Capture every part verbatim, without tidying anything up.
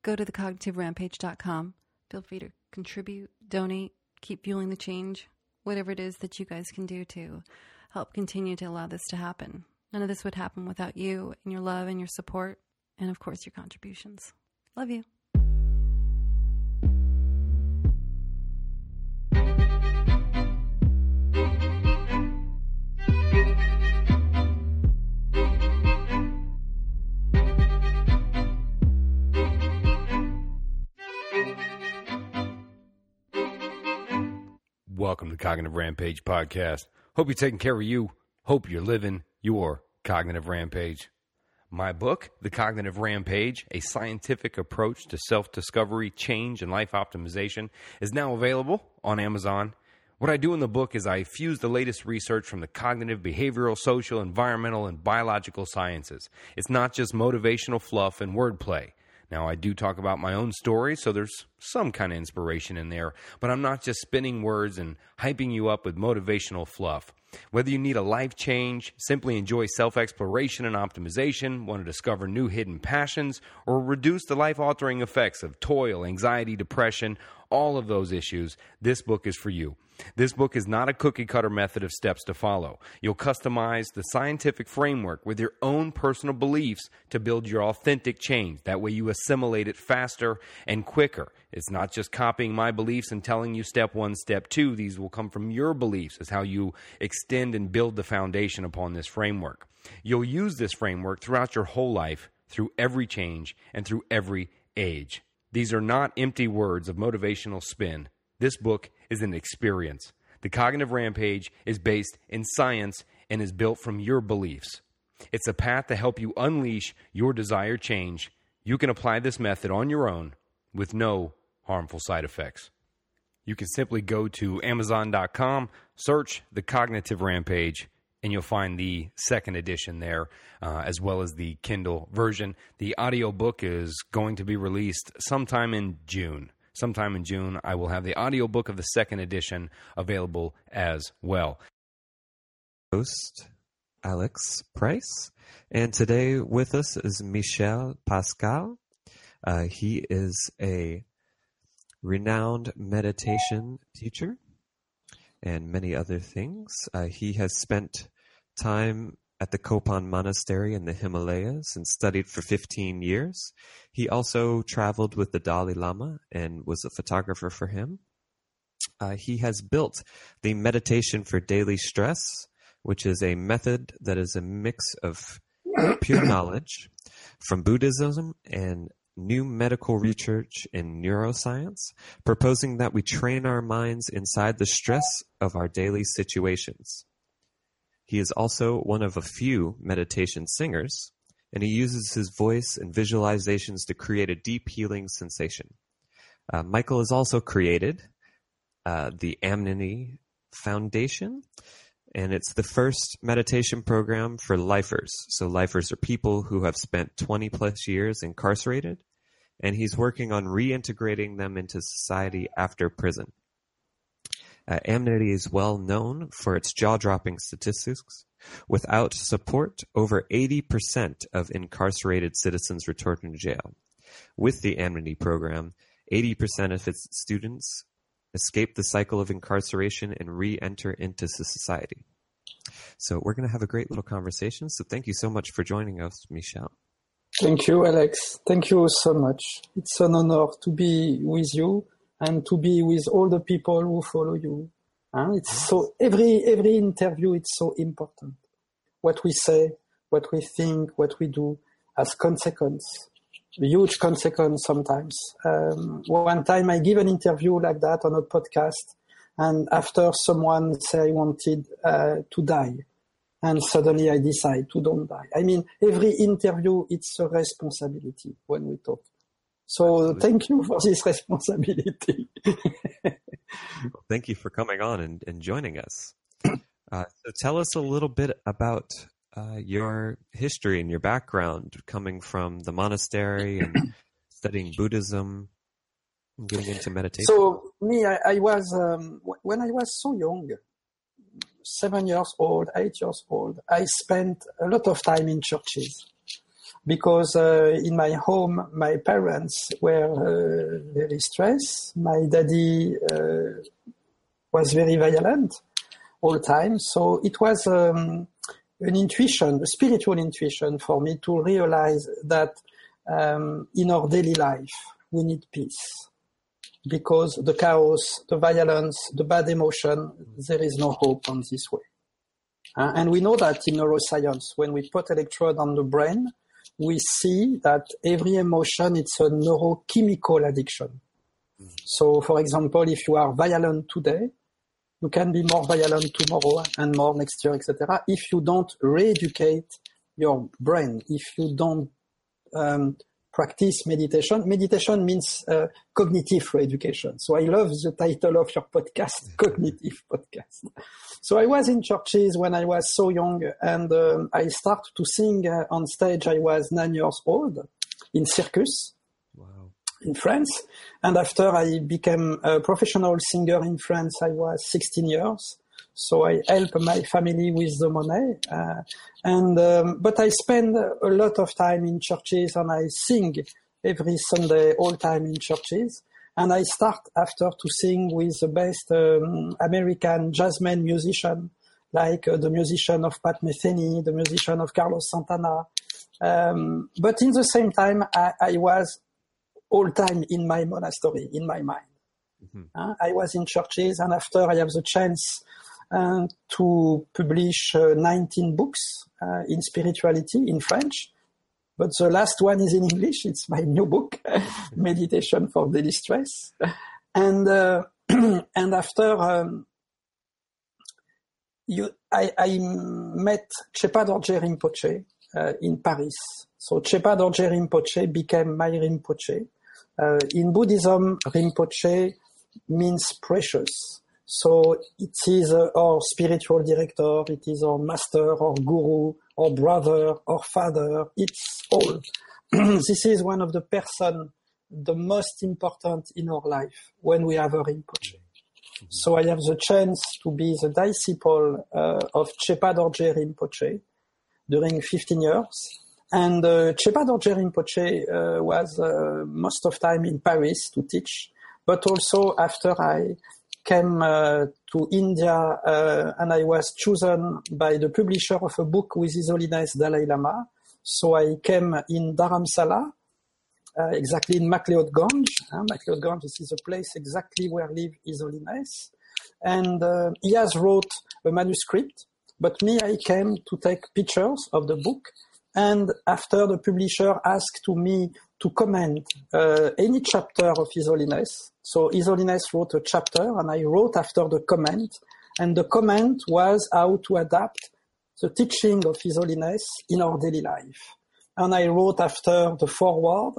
go to the cognitive rampage dot com. Feel free to contribute, donate, keep fueling the change, whatever it is that you guys can do to help continue to allow this to happen. None of this would happen without you and your love and your support, and of course your contributions. Love you. Welcome to Cognitive Rampage Podcast. Hope you're taking care of you. Hope you're living your Cognitive Rampage. My book, The Cognitive Rampage, A Scientific Approach to Self-Discovery, Change, and Life Optimization, is now available on Amazon. What I do in the book is I fuse the latest research from the cognitive, behavioral, social, environmental, and biological sciences. It's not just motivational fluff and wordplay. Now, I do talk about my own story, so there's some kind of inspiration in there, but I'm not just spinning words and hyping you up with motivational fluff. Whether you need a life change, simply enjoy self-exploration and optimization, want to discover new hidden passions, or reduce the life-altering effects of toil, anxiety, depression, all of those issues, this book is for you. This book is not a cookie-cutter method of steps to follow. You'll customize the scientific framework with your own personal beliefs to build your authentic change. That way you assimilate it faster and quicker. It's not just copying my beliefs and telling you step one, step two. These will come from your beliefs as how you extend and build the foundation upon this framework. You'll use this framework throughout your whole life, through every change, and through every age. These are not empty words of motivational spin. This book is an experience. The Cognitive Rampage is based in science and is built from your beliefs. It's a path to help you unleash your desired change. You can apply this method on your own with no harmful side effects. You can simply go to amazon dot com, search The Cognitive Rampage, and you'll find the second edition there, uh, as well as the Kindle version. The audiobook is going to be released sometime in June. Sometime in June, I will have the audiobook of the second edition available as well. Host Alex Price, and today with us is Michel Pascal. Uh, he is a renowned meditation teacher and many other things. Uh, he has spent time at the Kopan Monastery in the Himalayas and studied for fifteen years. He also traveled with the Dalai Lama and was a photographer for him. Uh, he has built the Meditation for Daily Stress, which is a method that is a mix of pure knowledge from Buddhism and new medical research in neuroscience, proposing that we train our minds inside the stress of our daily situations. He is also one of a few meditation singers, and he uses his voice and visualizations to create a deep healing sensation. Uh, Michael has also created uh, the Amity Foundation, and it's the first meditation program for lifers. So lifers are people who have spent twenty plus years incarcerated, and he's working on reintegrating them into society after prison. Uh, Amity is well known for its jaw-dropping statistics. Without support, over eighty percent of incarcerated citizens return to jail. With the Amity program, eighty percent of its students escape the cycle of incarceration and re-enter into society. So we're going to have a great little conversation. So thank you so much for joining us, Michel. Thank you, Alex. Thank you so much. It's an honor to be with you and to be with all the people who follow you. Huh? It's yes. so every every interview, it's so important. What we say, what we think, what we do has consequence, a huge consequence sometimes. Um, one time I give an interview like that on a podcast, and after someone say I wanted uh, to die, and suddenly I decide to don't die. I mean, every interview, it's a responsibility when we talk. So Absolutely. Thank you for this responsibility. Well, thank you for coming on and, and joining us. Uh, so tell us a little bit about uh, your history and your background coming from the monastery and studying Buddhism and getting into meditation. So me, I, I was, um, when I was so young, seven years old, eight years old, I spent a lot of time in churches. because uh, in my home, my parents were uh, very stressed. My daddy uh, was very violent all the time. So it was um, an intuition, a spiritual intuition for me to realize that um, in our daily life, we need peace. Because the chaos, the violence, the bad emotion, there is no hope on this way. Uh, and we know that in neuroscience, when we put electrode on the brain, we see that every emotion, it's a neurochemical addiction. Mm-hmm. So, for example, if you are violent today, you can be more violent tomorrow and more next year, et cetera. If you don't re-educate your brain, if you don't um, practice meditation, meditation means uh, cognitive re-education. So I love the title of your podcast, Cognitive Podcast. So I was in churches when I was so young, and um, I started to sing uh, on stage. I was nine years old in circus. Wow. In France. And after I became a professional singer in France, I was sixteen years. So I help my family with the money. Uh, and um, but I spend a lot of time in churches, and I sing every Sunday, all time in churches. And I start after to sing with the best um, American jazzman musician, like uh, the musician of Pat Metheny, the musician of Carlos Santana. Um, but in the same time, I, I was all time in my monastery, in my mind. Mm-hmm. Uh, I was in churches, and after I have the chance uh, to publish uh, nineteen books uh, in spirituality in French. But the last one is in English. It's my new book, Meditation for Daily Stress. And uh, and after um, you, I, I met Chöpa Dorje Rinpoche uh, in Paris. So Chöpa Dorje Rinpoche became my Rinpoche. Uh, in Buddhism, Rinpoche means precious. So it is uh, our spiritual director, it is our master, our guru, our brother, our father, it's all. This is one of the person, the most important in our life when we have a Rinpoche. Mm-hmm. So I have the chance to be the disciple uh, of Chöpa Dorje Rinpoche during fifteen years. And uh, Chöpa Dorje Rinpoche uh, was uh, most of time in Paris to teach, but also after I came uh, to India uh, and I was chosen by the publisher of a book with His Holiness Dalai Lama. So I came in Dharamsala, uh, exactly in MacLeod-Ganj. Uh, MacLeod-Ganj, this is a place exactly where live His Holiness. And uh, he has wrote a manuscript, but me, I came to take pictures of the book. And after the publisher asked to me to comment uh, any chapter of His Holiness. So His Holiness wrote a chapter, and I wrote after the comment. And the comment was how to adapt the teaching of His Holiness in our daily life. And I wrote after the foreword,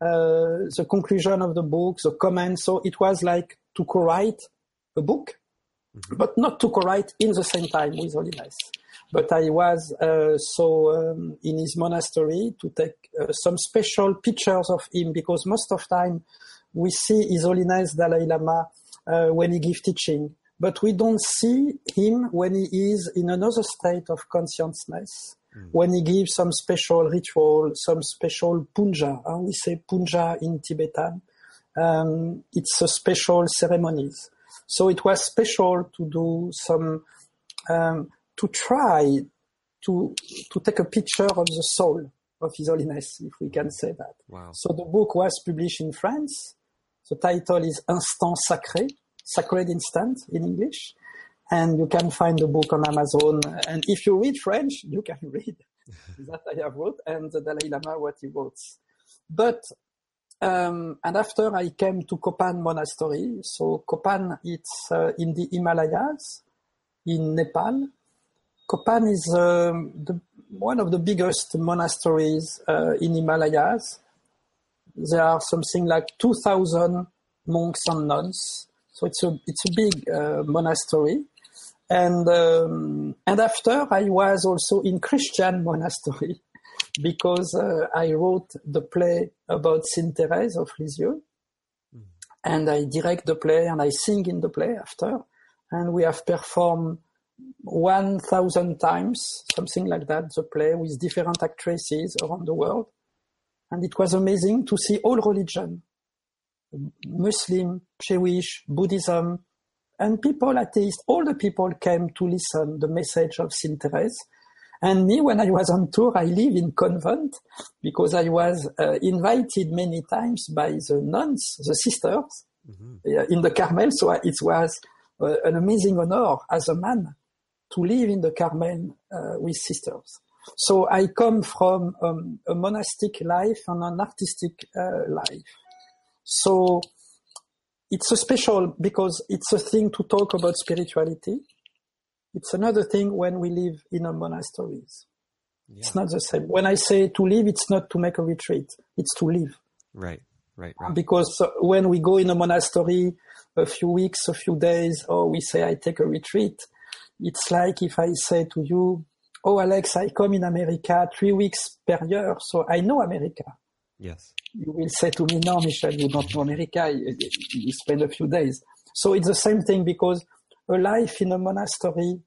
uh, the conclusion of the book, the comment. So it was like to co-write a book, mm-hmm. but not to co-write in the same time with Holiness. But I was uh, so um, in his monastery to take uh, some special pictures of him, because most of time we see His Holiness Dalai Lama uh, when he gives teaching, but we don't see him when he is in another state of consciousness, mm. when he gives some special ritual, some special puja. Uh, we say puja in Tibetan. Um, it's a special ceremonies. So it was special to do some... Um, to try to to take a picture of the soul of His Holiness, if we can say that. Wow. So the book was published in France. The title is Instant Sacré, Sacred Instant in English. And you can find the book on Amazon. And if you read French, you can read that I have wrote, and the Dalai Lama, what he wrote. But, um, and after I came to Kopan Monastery. So Kopan, it's uh, in the Himalayas, in Nepal. Kopan is uh, the, one of the biggest monasteries uh, in Himalayas. There are something like two thousand monks and nuns. So it's a it's a big uh, monastery. And um, and after I was also in Christian monastery because uh, I wrote the play about Saint Therese of Lisieux. Mm. And I direct the play and I sing in the play after. And we have performed one thousand times, something like that, the play with different actresses around the world. And it was amazing to see all religion, Muslim, Jewish, Buddhism, and people atheists. All the people came to listen the message of Saint Therese. And me, when I was on tour, I live in convent because I was uh, invited many times by the nuns, the sisters, mm-hmm. uh, in the Carmel. So it was uh, an amazing honor as a man to live in the Carmel uh, with sisters. So I come from um, a monastic life and an artistic uh, life. So it's a special because it's a thing to talk about spirituality. It's another thing when we live in a monasteries. Yeah. It's not the same. When I say to live, it's not to make a retreat. It's to live. Right, right, right. Because when we go in a monastery a few weeks, a few days, or we say I take a retreat, it's like if I say to you, oh, Alex, I come in America three weeks per year, so I know America. Yes. You will say to me, no, Michel, you don't know America. You, you spend a few days. So it's the same thing because a life in a monastery,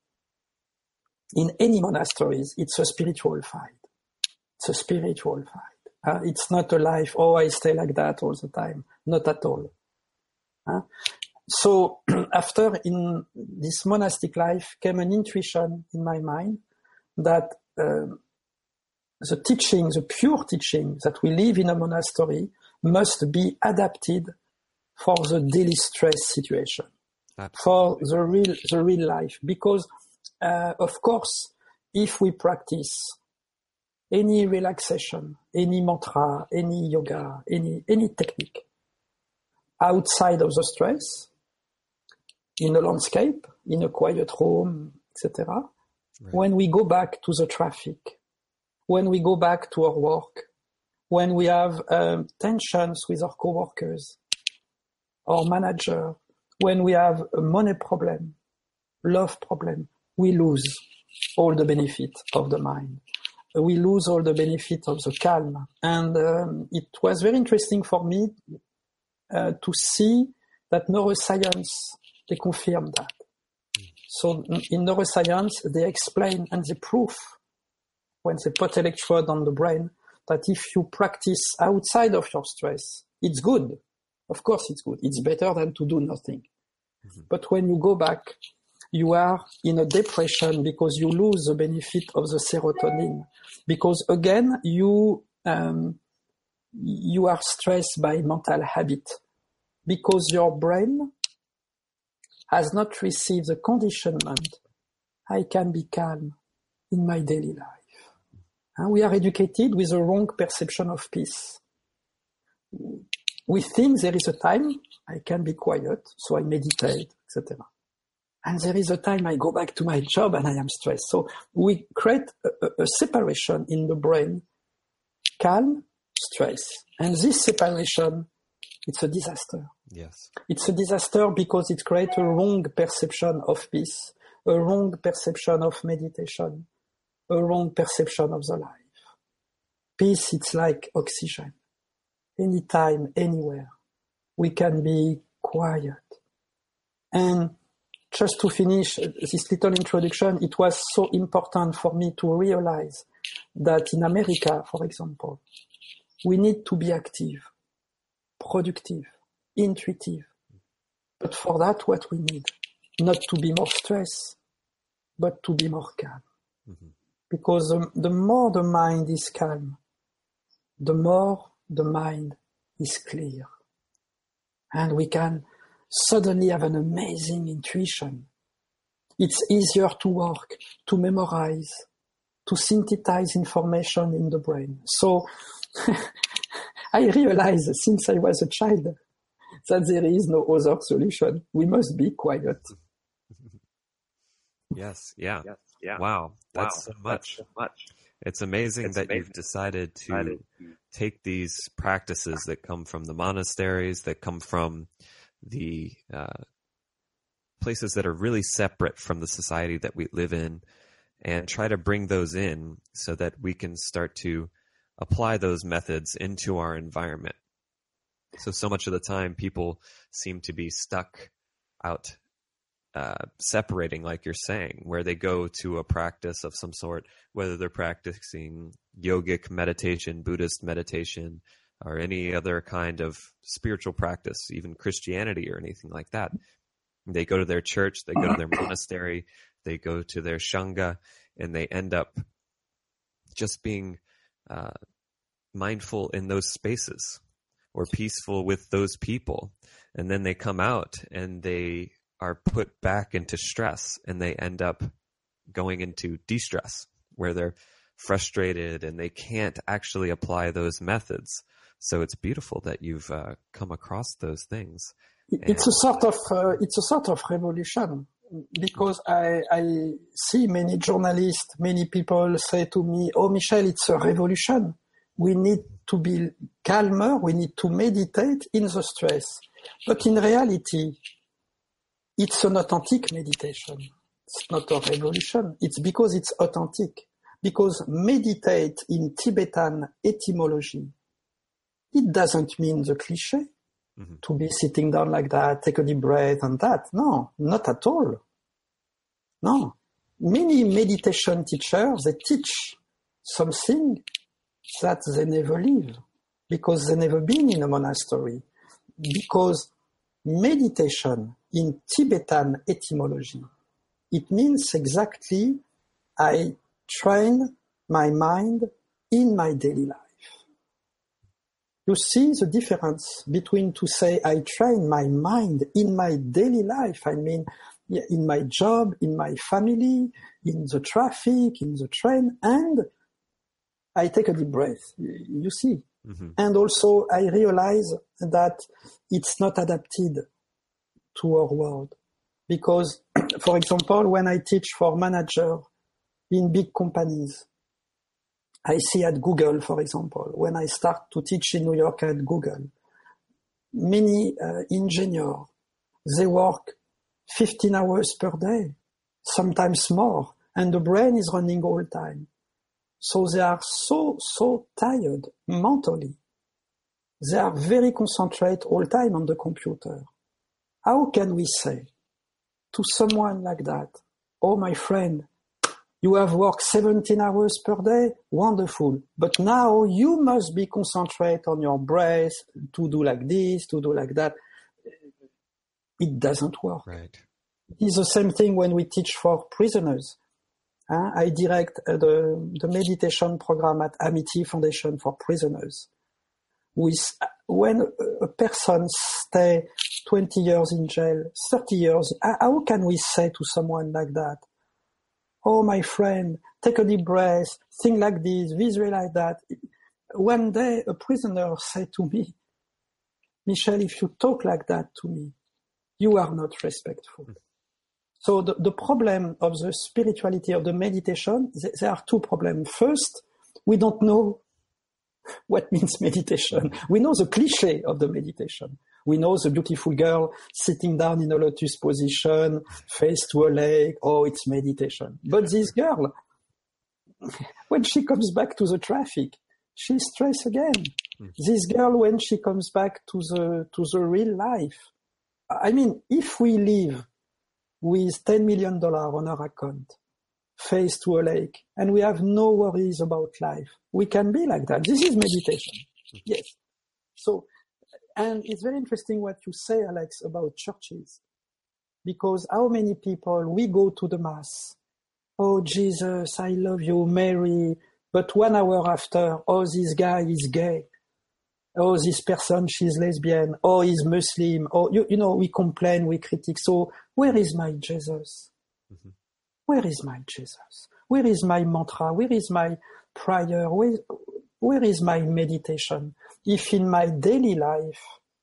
in any monasteries, it's a spiritual fight. It's a spiritual fight. Uh, it's not a life, oh, I stay like that all the time. Not at all. Uh, so after in this monastic life came an intuition in my mind that uh, the teaching, the pure teaching that we live in a monastery must be adapted for the daily stress situation. For the real, the real life, because uh, of course, if we practice any relaxation, any mantra, any yoga, any any technique outside of the stress, in a landscape, in a quiet room, et cetera, right. When we go back to the traffic, when we go back to our work, when we have um, tensions with our coworkers, our manager. When we have a money problem, love problem, we lose all the benefit of the mind. We lose all the benefit of the calm. And um, it was very interesting for me uh, to see that neuroscience, they confirm that. So in neuroscience, they explain and they prove when they put electrode on the brain that if you practice outside of your stress, it's good. Of course it's good. It's better than to do nothing. Mm-hmm. But when you go back, you are in a depression because you lose the benefit of the serotonin. Because again, you um, you are stressed by mental habit. Because your brain has not received the conditionment, I can be calm in my daily life. And we are educated with a wrong perception of peace. We think there is a time I can be quiet, so I meditate, et cetera. And there is a time I go back to my job and I am stressed. So we create a, a, a separation in the brain, calm, stress. And this separation, it's a disaster. Yes. It's a disaster because it creates a wrong perception of peace, a wrong perception of meditation, a wrong perception of the life. Peace, it's like oxygen. Anytime, anywhere, we can be quiet. And just to finish this little introduction, it was so important for me to realize that in America, for example, we need to be active, productive, intuitive. But for that, what we need, not to be more stressed, but to be more calm. Mm-hmm. Because the, the more the mind is calm, the more the mind is clear. And we can suddenly have an amazing intuition. It's easier to work, to memorize, to synthesize information in the brain. So I realized since I was a child that there is no other solution. We must be quiet. Yes, yeah. Yes, yeah. Wow, that's wow. so much. That's so much. It's amazing it's that amazing. you've decided to Decided. take these practices that come from the monasteries, that come from the uh, places that are really separate from the society that we live in, and try to bring those in so that we can start to apply those methods into our environment. So, so much of the time people seem to be stuck out uh, separating, like you're saying, where they go to a practice of some sort, whether they're practicing yogic meditation, Buddhist meditation, or any other kind of spiritual practice, even Christianity or anything like that. They go to their church, they go to their monastery, they go to their Shangha, and they end up just being uh, mindful in those spaces or peaceful with those people. And then they come out and they are put back into stress, and they end up going into de-stress where they're frustrated and they can't actually apply those methods. So it's beautiful that you've uh, come across those things. It's a sort of uh, it's a sort of revolution, because I, I see many journalists, many people say to me, "Oh, Michel, it's a revolution. We need to be calmer. We need to meditate in the stress." But in reality, it's an authentic meditation. It's not a revolution. It's because it's authentic. Because meditate in Tibetan etymology, it doesn't mean the cliché. Mm-hmm. To be sitting down like that, take a deep breath and that. No, not at all. No. Many meditation teachers, they teach something that they never live, because they never been in a monastery. Because meditation in Tibetan etymology, it means exactly I train my mind in my daily life. You see the difference between to say I train my mind in my daily life, I mean in my job, in my family, in the traffic, in the train, and I take a deep breath, you see. Mm-hmm. And also I realize that it's not adapted to our world. Because, for example, when I teach for managers in big companies, I see at Google, for example, when I start to teach in New York at Google, many uh, engineers, they work fifteen hours per day, sometimes more, and the brain is running all the time. So they are so, so tired mentally. They are very concentrated all the time on the computer. How can we say to someone like that, "Oh, my friend, you have worked seventeen hours per day, wonderful. But now you must be concentrated on your breath, to do like this, to do like that." It doesn't work. Right. It's the same thing when we teach for prisoners. Uh, I direct uh, the, the meditation program at Amity Foundation for Prisoners. With, when a person stays twenty years in jail, thirty years, how can we say to someone like that, "Oh, my friend, take a deep breath, think like this, visualize that"? One day, a prisoner said to me, "Michel, if you talk like that to me, you are not respectful." Mm. So the, the problem of the spirituality of the meditation, there are two problems. First, we don't know what means meditation. We know the cliché of the meditation. We know the beautiful girl sitting down in a lotus position, face to a lake. Oh, it's meditation. But this girl, when she comes back to the traffic, she's stressed again. Mm. This girl, when she comes back to the to the real life, I mean, if we live with ten million dollars on our account, face to a lake, and we have no worries about life, we can be like that. This is meditation. Yes. So, and it's very interesting what you say, Alex, about churches. Because how many people, we go to the Mass, "Oh, Jesus, I love you, Mary," but one hour after, "Oh, this guy is gay. Oh, this person, she's lesbian. Oh, he's Muslim." Oh, you, you know, we complain, we critique. So where is my Jesus? Mm-hmm. Where is my Jesus? Where is my mantra? Where is my prayer? Where, where is my meditation? If in my daily life,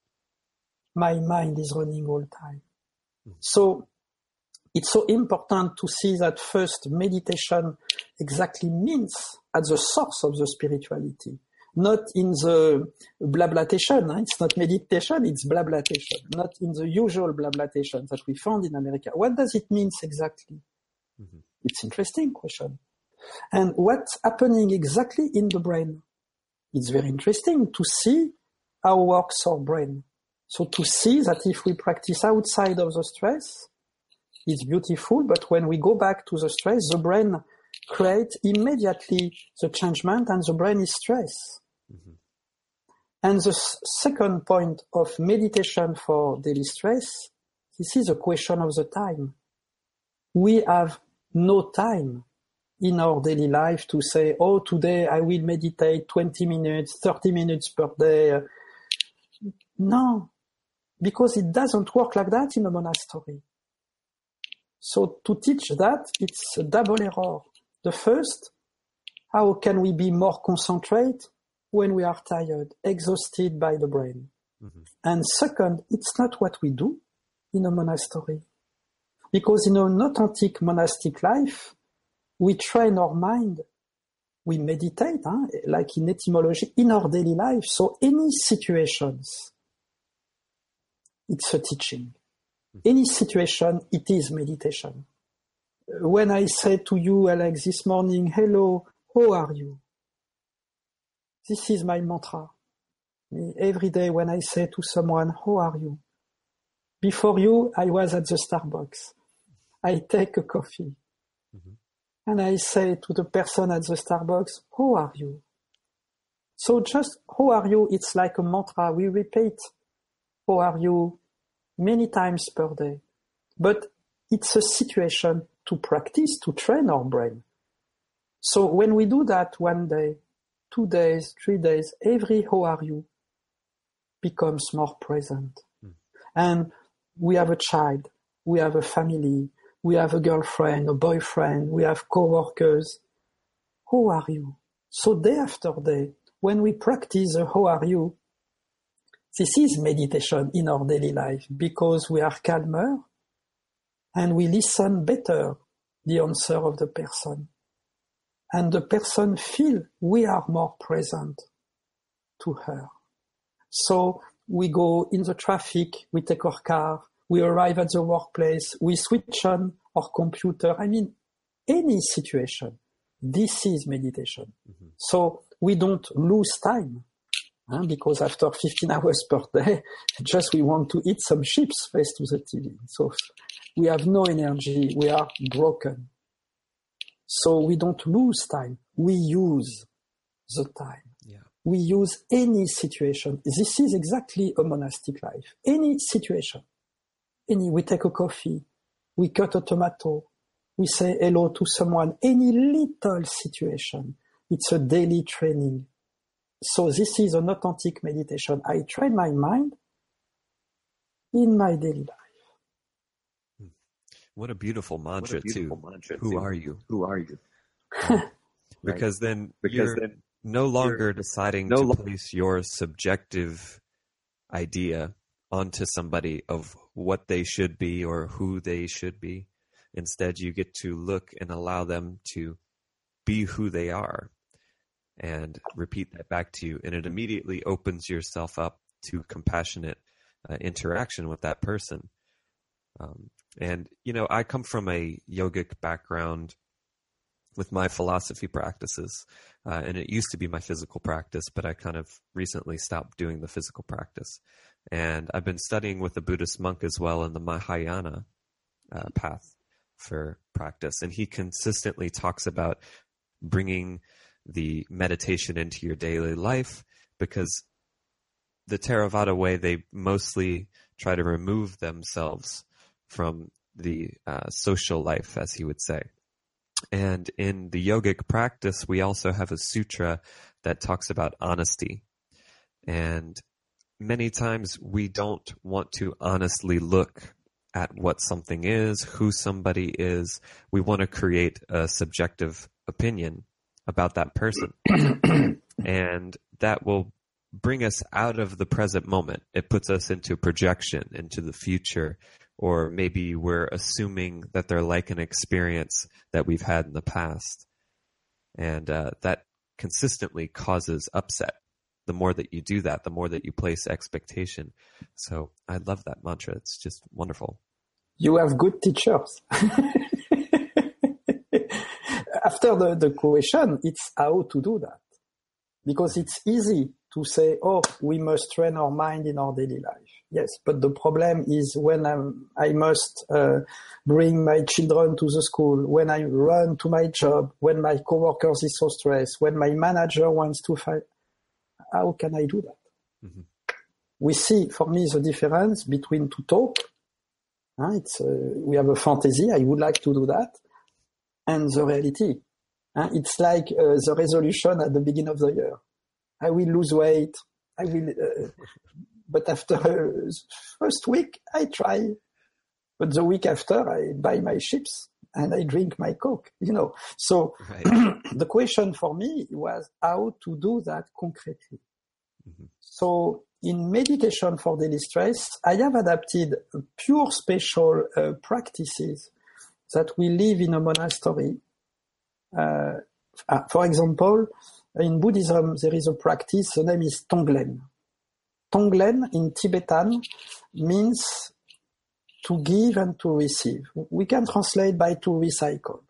my mind is running all the time. Mm-hmm. So it's so important to see that first meditation exactly means at the source of the spirituality. Not in the blablatation. It's not meditation, it's blablatation. Not in the usual blablatation that we found in America. What does it mean exactly? Mm-hmm. It's an interesting question. And what's happening exactly in the brain? It's very interesting to see how works our brain. So to see that if we practice outside of the stress, It's beautiful, but when we go back to the stress, the brain creates immediately the changement and the brain is stressed. Mm-hmm. And the s- second point of meditation for daily stress, this is a question of the time. We have no time in our daily life to say, oh, today I will meditate twenty minutes, thirty minutes per day. No, because it doesn't work like that in a monastery. So to teach that, it's a double error. The first, how can we be more concentrated when we are tired, exhausted by the brain? Mm-hmm. And second, it's not what we do in a monastery. Because in an authentic monastic life, we train our mind, we meditate, huh? Like in etymology, in our daily life. So any situations, it's a teaching. Any situation, it is meditation. When I say to you, Alex, this morning, hello, how are you? This is my mantra. Every day when I say to someone, how are you? Before you, I was at the Starbucks. I take a coffee. Mm-hmm. And I say to the person at the Starbucks, how are you? So just, how are you? It's like a mantra. We repeat, how are you? Many times per day. But it's a situation to practice, to train our brain. So when we do that one day, two days, three days, every how are you becomes more present. Mm. And we have a child, we have a family, we have a girlfriend, a boyfriend, we have co-workers. How are you? So day after day, when we practice a how are you, this is meditation in our daily life because we are calmer and we listen better the answer of the person. And the person feel we are more present to her. So we go in the traffic, we take our car, we arrive at the workplace, we switch on our computer. I mean, any situation, this is meditation. Mm-hmm. So we don't lose time. Because after fifteen hours per day, just we want to eat some chips face to the T V. So we have no energy. We are broken. So we don't lose time. We use the time. Yeah. We use any situation. This is exactly a monastic life. Any situation. Any, we take a coffee. We cut a tomato. We say hello to someone. Any little situation. It's a daily training. So this is an authentic meditation. I train my mind in my daily life. What a beautiful mantra, a beautiful too. Mantra Who too. Are you? Who are you? Um, because then because you're then no longer you're deciding no to lo- place your subjective idea onto somebody of what they should be or who they should be. Instead, you get to look and allow them to be who they are. And repeat that back to you. And it immediately opens yourself up to compassionate uh, interaction with that person. Um, and, you know, I come from a yogic background with my philosophy practices. Uh, and it used to be my physical practice, but I kind of recently stopped doing the physical practice. And I've been studying with a Buddhist monk as well in the Mahayana uh, path for practice. And he consistently talks about bringing the meditation into your daily life, because the Theravada way, they mostly try to remove themselves from the uh, social life, as he would say. And in the yogic practice, we also have a sutra that talks about honesty. And many times we don't want to honestly look at what something is, who somebody is. We want to create a subjective opinion about that person. And that will bring us out of the present moment. It puts us into projection, into the future, or maybe we're assuming that they're like an experience that we've had in the past. And uh, that consistently causes upset. The more that you do that, the more that you place expectation. So I love that mantra. It's just wonderful. You have good teachers. After the, the question, it's how to do that. Because it's easy to say, oh, we must train our mind in our daily life. Yes, but the problem is when I'm, I must uh, bring my children to the school, when I run to my job, when my coworkers is so stressed, when my manager wants to fight, how can I do that? Mm-hmm. We see, for me, the difference between to talk. Huh? It's uh, we have a fantasy. I would like to do that, and the reality. Huh? It's like uh, the resolution at the beginning of the year. I will lose weight. I will, uh, but after uh, first week, I try. But the week after, I buy my chips and I drink my Coke. You know. So right. The question for me was how to do that concretely. Mm-hmm. So in meditation for daily stress, I have adapted pure special uh, practices that we live in a monastery. Uh, for example, in Buddhism, there is a practice, the name is Tonglen. Tonglen in Tibetan means to give and to receive. We can translate by to recycle.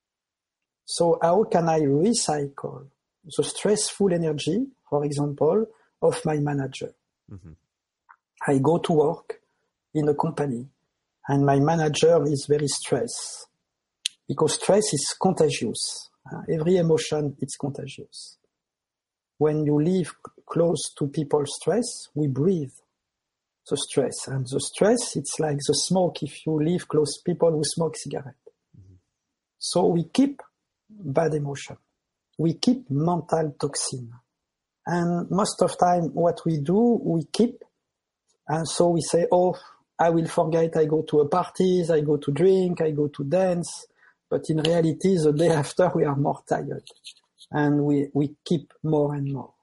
So how can I recycle the stressful energy, for example, of my manager? Mm-hmm. I go to work in a company and my manager is very stressed because stress is contagious. Uh, every emotion is contagious. When you live close to people's stress, we breathe the stress. And the stress, it's like the smoke if you live close to people who smoke cigarette. Mm-hmm. So we keep bad emotion. We keep mental toxin. And most of time what we do, we keep. And so we say, oh, I will forget, I go to a parties, I go to drink, I go to dance. But in reality, the day after, we are more tired. And we, we keep more and more.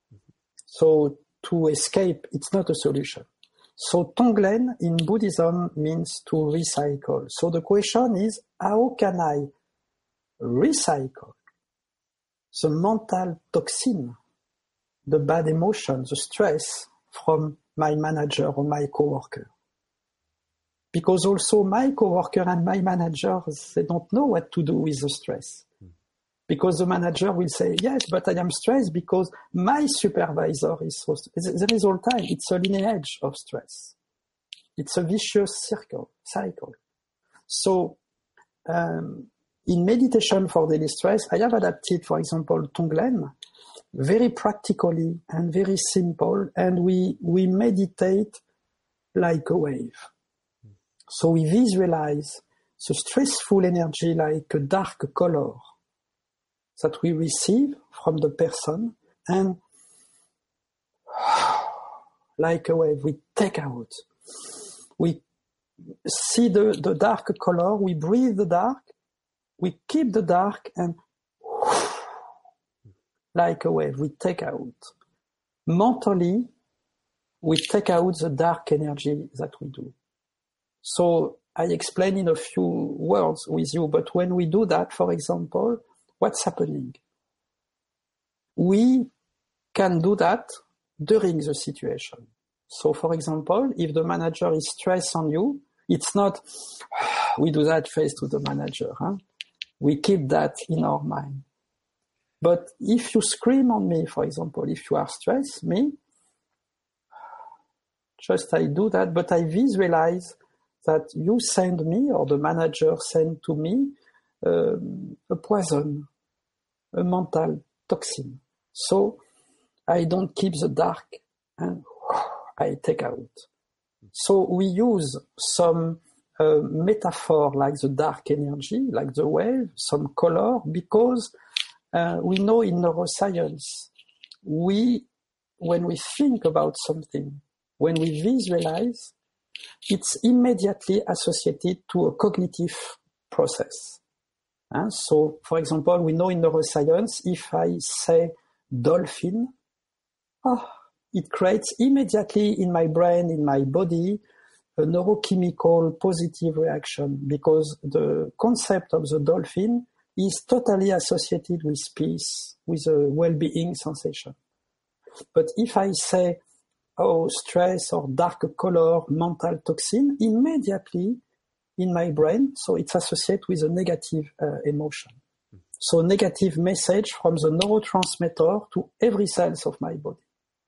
So to escape, it's not a solution. So Tonglen in Buddhism means to recycle. So the question is, how can I recycle the mental toxin, the bad emotion, the stress from my manager or my coworker? Because also my coworker and my managers, they don't know what to do with the stress. Because the manager will say, yes, but I am stressed because my supervisor is so stressed. There is all time. It's a lineage of stress. It's a vicious circle, cycle. So um, in meditation for daily stress, I have adapted, for example, Tonglen, very practically and very simple, and we, we meditate like a wave. So we visualize the stressful energy like a dark color that we receive from the person, and like a wave, we take out. We see the, the dark color, we breathe the dark, we keep the dark, and like a wave, we take out. Mentally, we take out the dark energy that we do. So I explain in a few words with you, but when we do that, for example, what's happening? We can do that during the situation. So, for example, if the manager is stressed on you, it's not, we do that face to the manager. Huh? We keep that in our mind. But if you scream on me, for example, if you are stressed, me, just I do that, but I visualize that you send me, or the manager send to me, Um, a poison, a mental toxin. So I don't keep the dark and I take out. So we use some uh, metaphor like the dark energy, like the wave, some color, because uh, we know in neuroscience, we, when we think about something, when we visualize, it's immediately associated to a cognitive process. Uh, so, for example, we know in neuroscience, if I say dolphin, oh, it creates immediately in my brain, in my body, a neurochemical positive reaction because the concept of the dolphin is totally associated with peace, with a well-being sensation. But if I say, oh, stress or dark color, mental toxin, immediately in my brain, so it's associated with a negative uh, emotion. So negative message from the neurotransmitter to every cells of my body.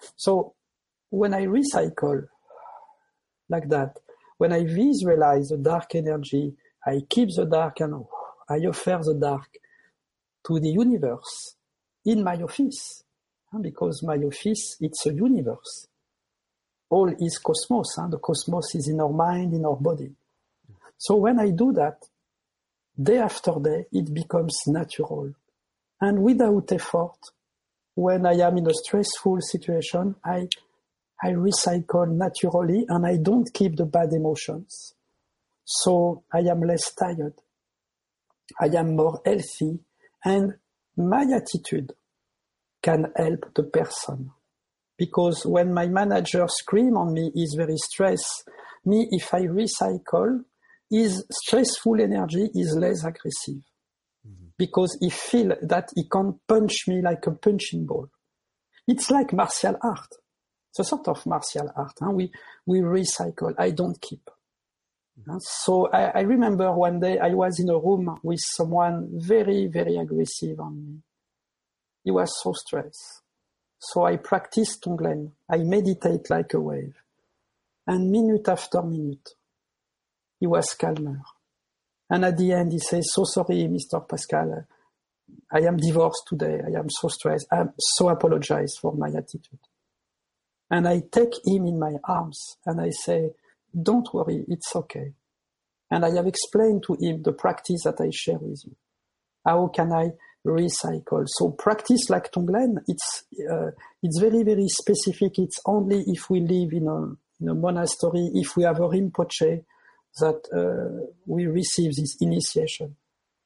So when I recycle like that, when I visualize the dark energy, I keep the dark and I offer the dark to the universe in my office, because my office, it's a universe. All is cosmos. Huh? The cosmos is in our mind, in our body. So when I do that, day after day, it becomes natural. And without effort, when I am in a stressful situation, I, I recycle naturally and I don't keep the bad emotions. So I am less tired. I am more healthy, and my attitude can help the person. Because when my manager screams on me, is very stressed. Me, if I recycle, his stressful energy is less aggressive. Mm-hmm. Because he feel that he can punch me like a punching ball. It's like martial art. It's a sort of martial art. Huh? We, we recycle. I don't keep. Mm-hmm. So I, I remember one day I was in a room with someone very, very aggressive on me. He was so stressed. So I practiced Tonglen. I meditate like a wave. And minute after minute, he was calmer. And at the end, he says, so sorry, Mister Pascal. I am divorced today. I am so stressed. I so apologize for my attitude. And I take him in my arms and I say, don't worry, it's okay. And I have explained to him the practice that I share with you. How can I recycle? So practice like Tonglen, it's uh, it's very, very specific. It's only if we live in a, in a monastery, if we have a Rinpoche, that uh, we receive this initiation.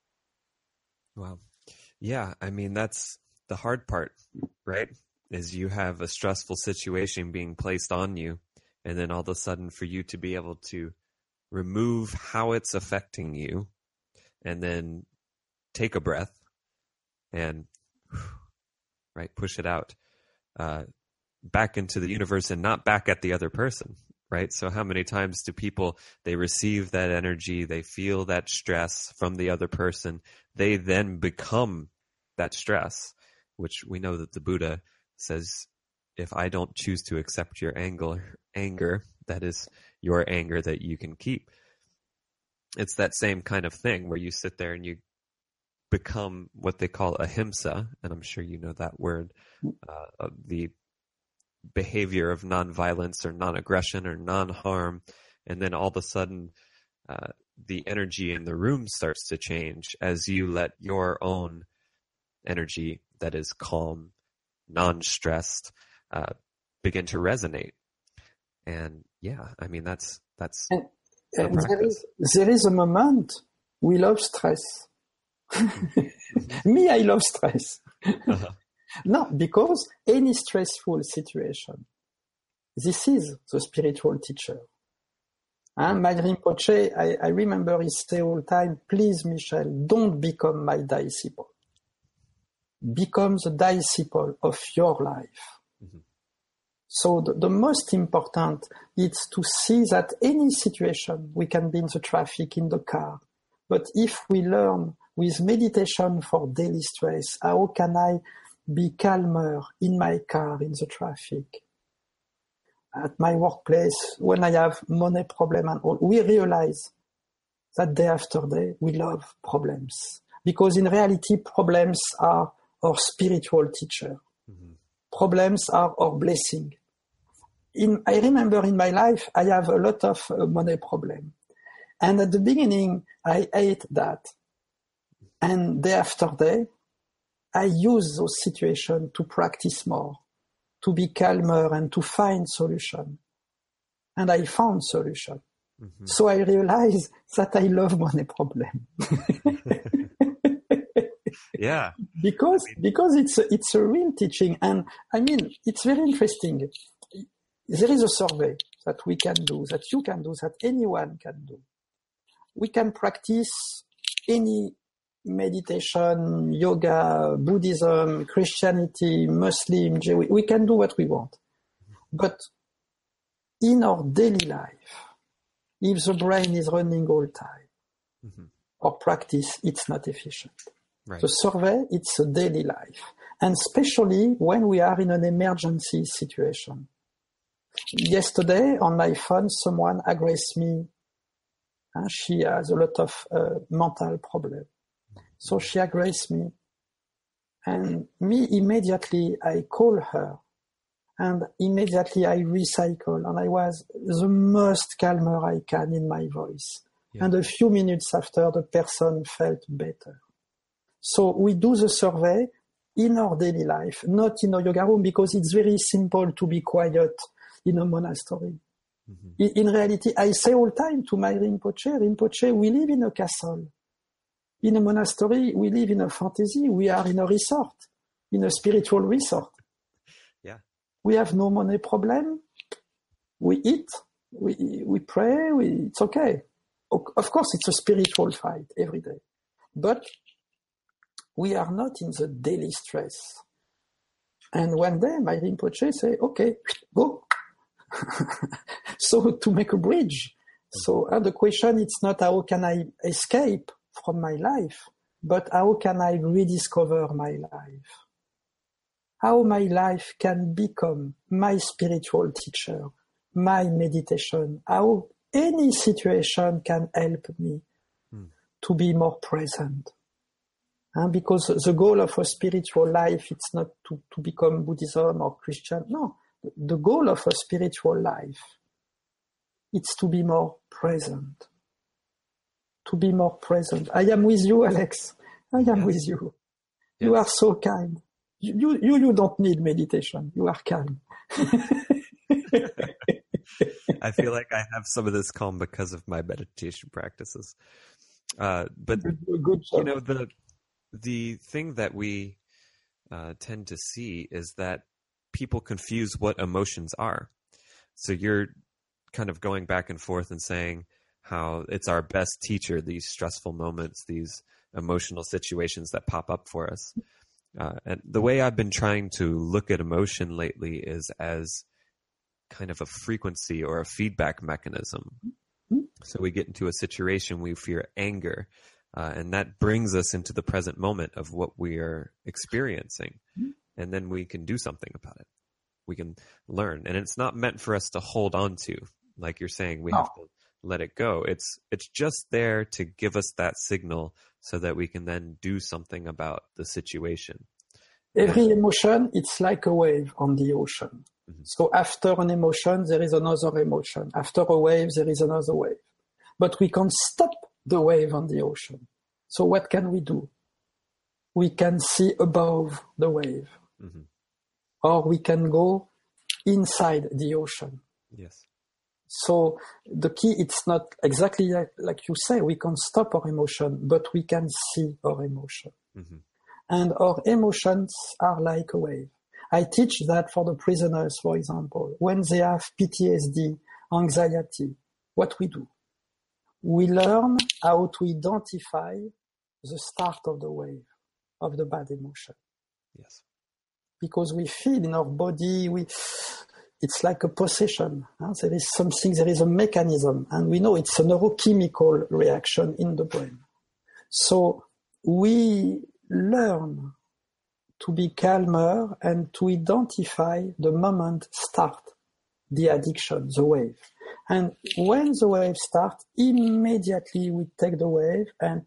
Wow. Yeah, I mean, that's the hard part, right? Is you have a stressful situation being placed on you, and then all of a sudden for you to be able to remove how it's affecting you, and then take a breath and right push it out uh, back into the universe and not back at the other person, right? So how many times do people, they receive that energy, they feel that stress from the other person, they then become that stress, which we know that the Buddha says, if I don't choose to accept your anger, anger, that is your anger that you can keep. It's that same kind of thing where you sit there and you become what they call ahimsa, and I'm sure you know that word, uh, the behavior of non-violence or non-aggression or non-harm, and then all of a sudden uh, the energy in the room starts to change as you let your own energy that is calm, non-stressed, uh, begin to resonate. And yeah, I mean, that's that's and, and there is there is a moment we love stress. Me, I love stress. Uh-huh. No, because any stressful situation, this is the spiritual teacher. And my Rinpoche, I, I remember he say all the time, please, Michel, don't become my disciple. Become the disciple of your life. Mm-hmm. So the, the most important is to see that any situation, we can be in the traffic, in the car, but if we learn with meditation for daily stress, how can I be calmer in my car, in the traffic, at my workplace, when I have money problem and all, we realize that day after day, we love problems. Because in reality, problems are our spiritual teacher. Mm-hmm. Problems are our blessing. In, I remember in my life, I have a lot of uh, money problem. And at the beginning, I hate that. And day after day, I use those situations to practice more, to be calmer and to find solution. And I found solution. Mm-hmm. So I realized that I love money problem. Yeah. Because, because it's a, it's a real teaching. And I mean, it's very interesting. There is a survey that we can do, that you can do, that anyone can do. We can practice any meditation, yoga, Buddhism, Christianity, Muslim, Jewish. We can do what we want. But in our daily life, if the brain is running all the time, mm-hmm. our practice, it's not efficient. Right. The survey, it's a daily life. and especially when we are in an emergency situation. Yesterday on my phone, someone aggressed me. Uh, she has a lot of uh, mental problem. So she aggressed me. And me, immediately, I call her. And immediately I recycle. And I was the most calmer I can in my voice. Yeah. And a few minutes after, the person felt better. So we do the survey in our daily life, not in a yoga room, because it's very simple to be quiet in a monastery. Mm-hmm. In, in reality, I say all the time to my Rinpoche, Rinpoche, we live in a castle. In a monastery, we live in a fantasy. We are in a resort, in a spiritual resort. Yeah. We have no money problem. We eat, we we pray, we, it's okay. Of course, it's a spiritual fight every day. But we are not in the daily stress. And one day, my Rinpoche say, okay, go. So to make a bridge. So and the question, it's not how can I escape from my life, but how can I rediscover my life? How my life can become my spiritual teacher, my meditation, how any situation can help me hmm. to be more present. And because the goal of a spiritual life, it's not to, to become Buddhism or Christian. No, the goal of a spiritual life, it's to be more present. To be more present. I am with you, Alex. I am yes. with you. Yes. You are so kind. You, you, you don't need meditation. You are calm. I feel like I have some of this calm because of my meditation practices. Uh, but good, good you know, the the thing that we uh, tend to see is that people confuse what emotions are. So you're kind of going back and forth and saying how it's our best teacher, these stressful moments, these emotional situations that pop up for us. Uh, and the way I've been trying to look at emotion lately is as kind of a frequency or a feedback mechanism. Mm-hmm. So we get into a situation, we feel anger, uh, and that brings us into the present moment of what we are experiencing. Mm-hmm. And then we can do something about it. We can learn. And it's not meant for us to hold on to. Like you're saying, we no. have to let it go. It's it's just there to give us that signal so that we can then do something about the situation. Every and, emotion, it's like a wave on the ocean. Mm-hmm. So after an emotion, there is another emotion. After a wave, there is another wave. But we can't stop the wave on the ocean. So what can we do? We can see above the wave. Mm-hmm. Or we can go inside the ocean. Yes. So the key, it's not exactly like, like you say, we can't stop our emotion, but we can see our emotion. Mm-hmm. And our emotions are like a wave. I teach that for the prisoners, for example. When they have P T S D, anxiety, what we do? We learn how to identify the start of the wave, of the bad emotion. Yes. Because we feel in our body, we... it's like a possession. Huh? There is something, there is a mechanism, and we know it's a neurochemical reaction in the brain. So we learn to be calmer and to identify the moment start the addiction, the wave. And when the wave starts, immediately we take the wave and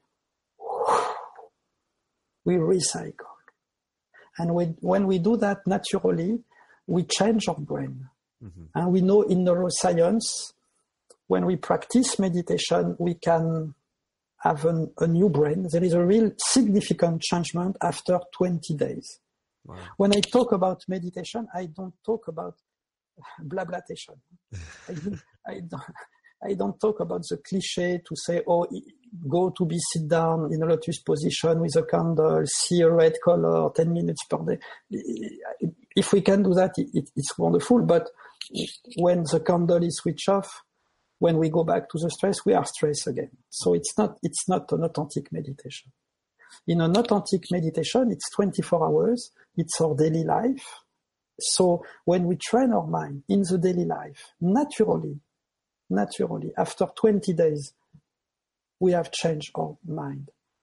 we recycle. And we, when we do that naturally, we change our brain. Mm-hmm. And we know in neuroscience, when we practice meditation, we can have an, a new brain. There is a real significant changement after twenty days. Wow. When I talk about meditation, I don't talk about blablatation. I, I, don't, I don't talk about the cliche to say, oh, go to be sit down in a lotus position with a candle, see a red color, ten minutes per day. If we can do that, it, it, it's wonderful. But when the candle is switched off, when we go back to the stress, we are stressed again. So it's not, it's not an authentic meditation. In an authentic meditation, it's twenty-four hours. It's our daily life. So when we train our mind in the daily life, naturally, naturally, after twenty days, we have changed our mind.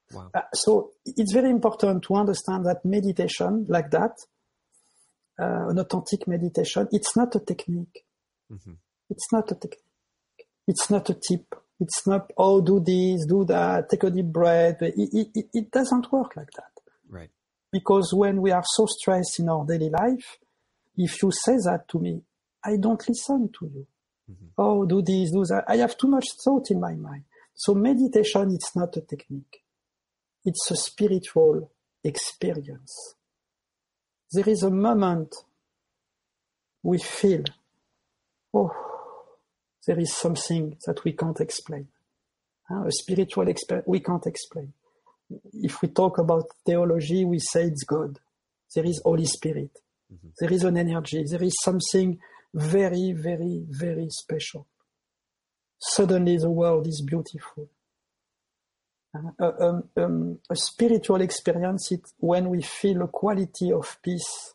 Wow. Uh, so it's very important to understand that meditation like that, uh, an authentic meditation, it's not a technique. Mm-hmm. It's not a technique. It's not a tip. It's not, oh, do this, do that, take a deep breath. It, it, it, it doesn't work like that. Right. Because when we are so stressed in our daily life, if you say that to me, I don't listen to you. Mm-hmm. Oh, do this, do that. I have too much thought in my mind. So meditation, it's not a technique. It's a spiritual experience. There is a moment we feel, oh, there is something that we can't explain. Uh, a spiritual experience we can't explain. If we talk about theology, we say it's God. There is Holy Spirit. Mm-hmm. There is an energy. There is something very, very, very special. Suddenly the world is beautiful. Uh, um, um, a spiritual experience is when we feel a quality of peace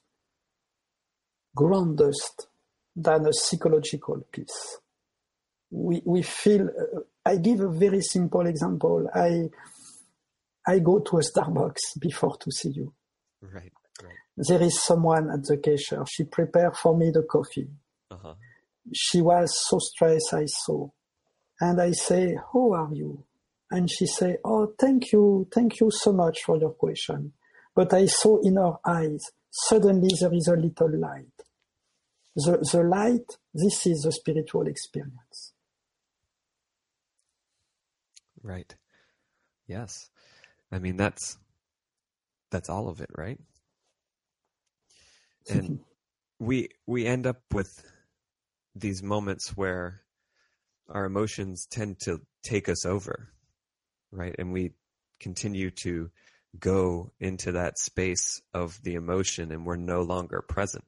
grandest than a psychological peace. We we feel. Uh, I give a very simple example. I I go to a Starbucks before to see you. Right, right. There is someone at the cashier. She prepared for me the coffee. Uh-huh. She was so stressed, I saw. And I say, how are you? And she say, oh, thank you. Thank you so much for your question. But I saw in her eyes, suddenly there is a little light. The, the light, this is the spiritual experience. Right. Yes. I mean, that's, that's all of it, right? And we, we end up with these moments where our emotions tend to take us over, right? And we continue to go into that space of the emotion and we're no longer present.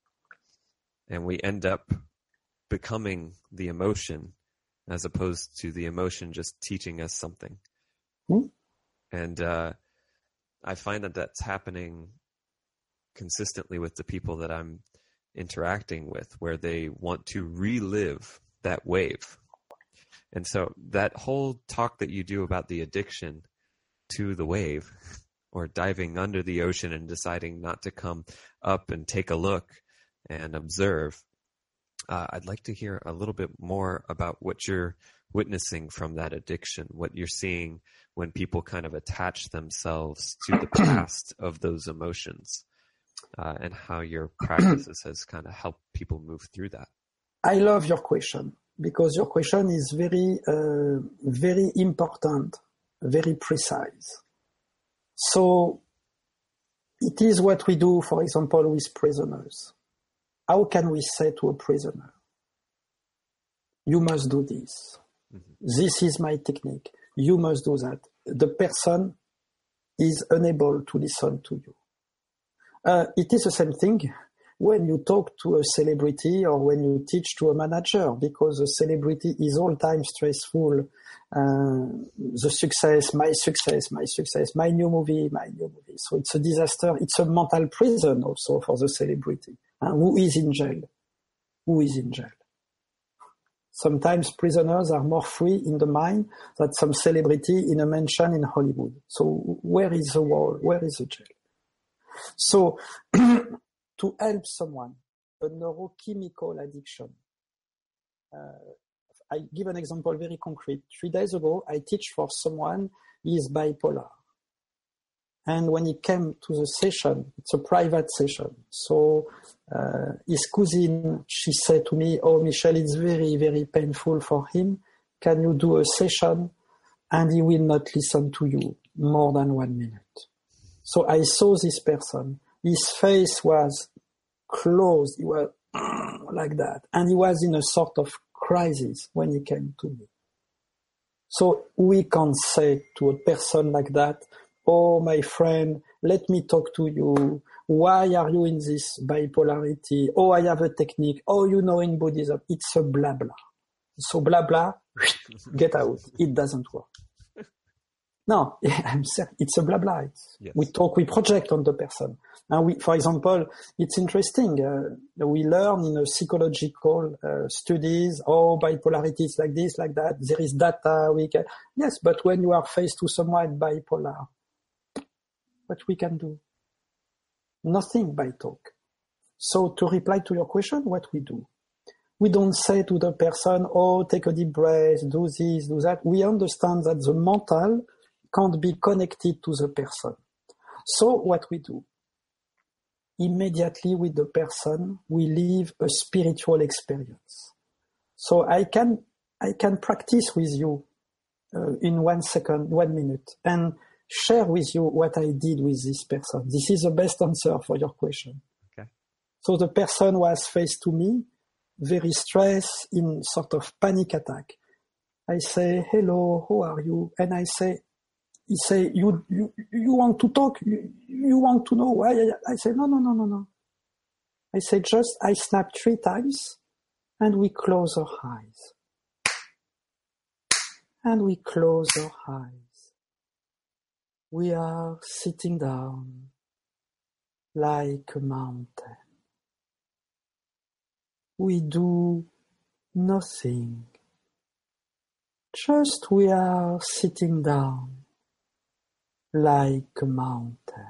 And we end up becoming the emotion as opposed to the emotion just teaching us something. Mm. And uh, I find that that's happening consistently with the people that I'm interacting with, where they want to relive that wave. And so that whole talk that you do about the addiction to the wave, or diving under the ocean and deciding not to come up and take a look and observe, uh, I'd like to hear a little bit more about what you're witnessing from that addiction, what you're seeing when people kind of attach themselves to the past of those emotions, uh, and how your practices has kind of helped people move through that. I love your question, because your question is very, uh, very important, very precise. So it is what we do, for example, with prisoners. How can we say to a prisoner, you must do this. Mm-hmm. This is my technique. You must do that. The person is unable to listen to you. Uh, it is the same thing when you talk to a celebrity or when you teach to a manager, because a celebrity is all time stressful. Uh, the success, my success, my success, my new movie, my new movie. So it's a disaster. It's a mental prison also for the celebrity. Uh, who is in jail? Who is in jail? Sometimes prisoners are more free in the mind than some celebrity in a mansion in Hollywood. So where is the wall? Where is the jail? So to help someone, a neurochemical addiction. Uh, I give an example very concrete. Three days ago, I teach for someone, he is bipolar. And when he came to the session, it's a private session. So uh, his cousin, she said to me, oh, Michel, it's very, very painful for him. Can you do a session? And he will not listen to you more than one minute. So I saw this person. His face was closed. He was like that. And he was in a sort of crisis when he came to me. So we can't say to a person like that, oh, my friend, let me talk to you. Why are you in this bipolarity? Oh, I have a technique. Oh, you know in Buddhism. It's a blah, blah. So blah, blah, get out. It doesn't work. No, I'm saying it's a blah blah. It's, Yes. We talk, we project on the person. And we, for example, it's interesting. Uh, we learn in a psychological uh, studies, oh, bipolarity is like this, like that. There is data. We can, yes, but when you are faced to someone bipolar, what we can do? Nothing by talk. So to reply to your question, what we do? We don't say to the person, oh, take a deep breath, do this, do that. We understand that the mental can't be connected to the person. So what we do? Immediately with the person, we live a spiritual experience. So I can, I can practice with you uh, in one second, one minute, and share with you what I did with this person. This is the best answer for your question. Okay. So the person was faced to me, very stressed, in sort of panic attack. I say, hello, how are you? And I say, he say, you, you, you want to talk? You, you want to know why? I say, no, no, no, no, no. I say, just, I snap three times and we close our eyes. And we close our eyes. We are sitting down like a mountain. We do nothing. Just we are sitting down like a mountain.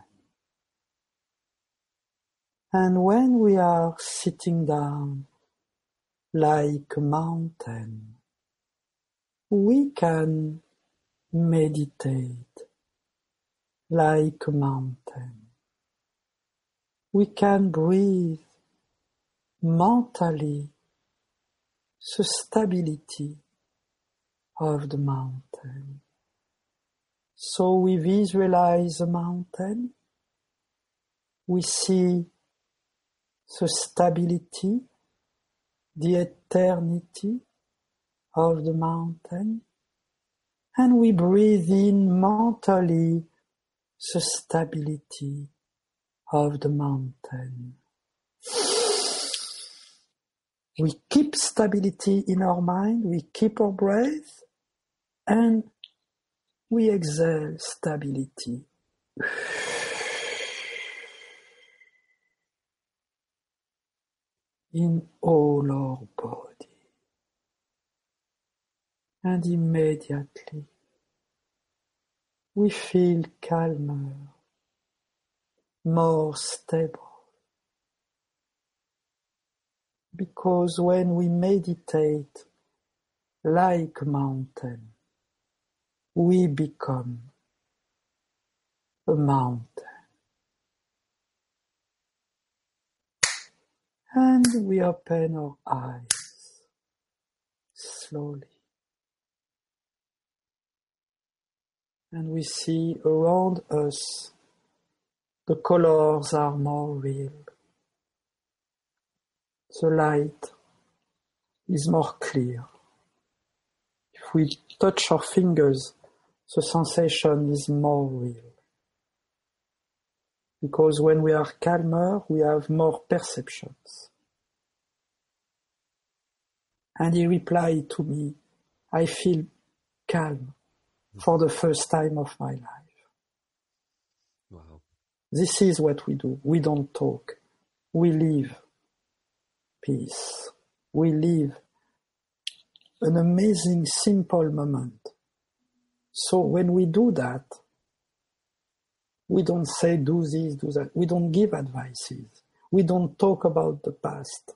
And when we are sitting down like a mountain, we can meditate like a mountain. We can breathe mentally the stability of the mountain. So we visualize the mountain, we see the stability, the eternity of the mountain, and we breathe in mentally the stability of the mountain. We keep stability in our mind, we keep our breath, and we exhale stability. In all our body. And immediately we feel calmer, more stable. Because when we meditate like a mountain, we become a mountain. And we open our eyes slowly. And we see around us the colors are more real. The light is more clear. If we touch our fingers, the sensation is more real. Because when we are calmer, we have more perceptions. And he replied to me, I feel calm for the first time of my life. Wow. This is what we do. We don't talk. We live peace. We live an amazing, simple moment. So when we do that, we don't say do this, do that. We don't give advices. We don't talk about the past.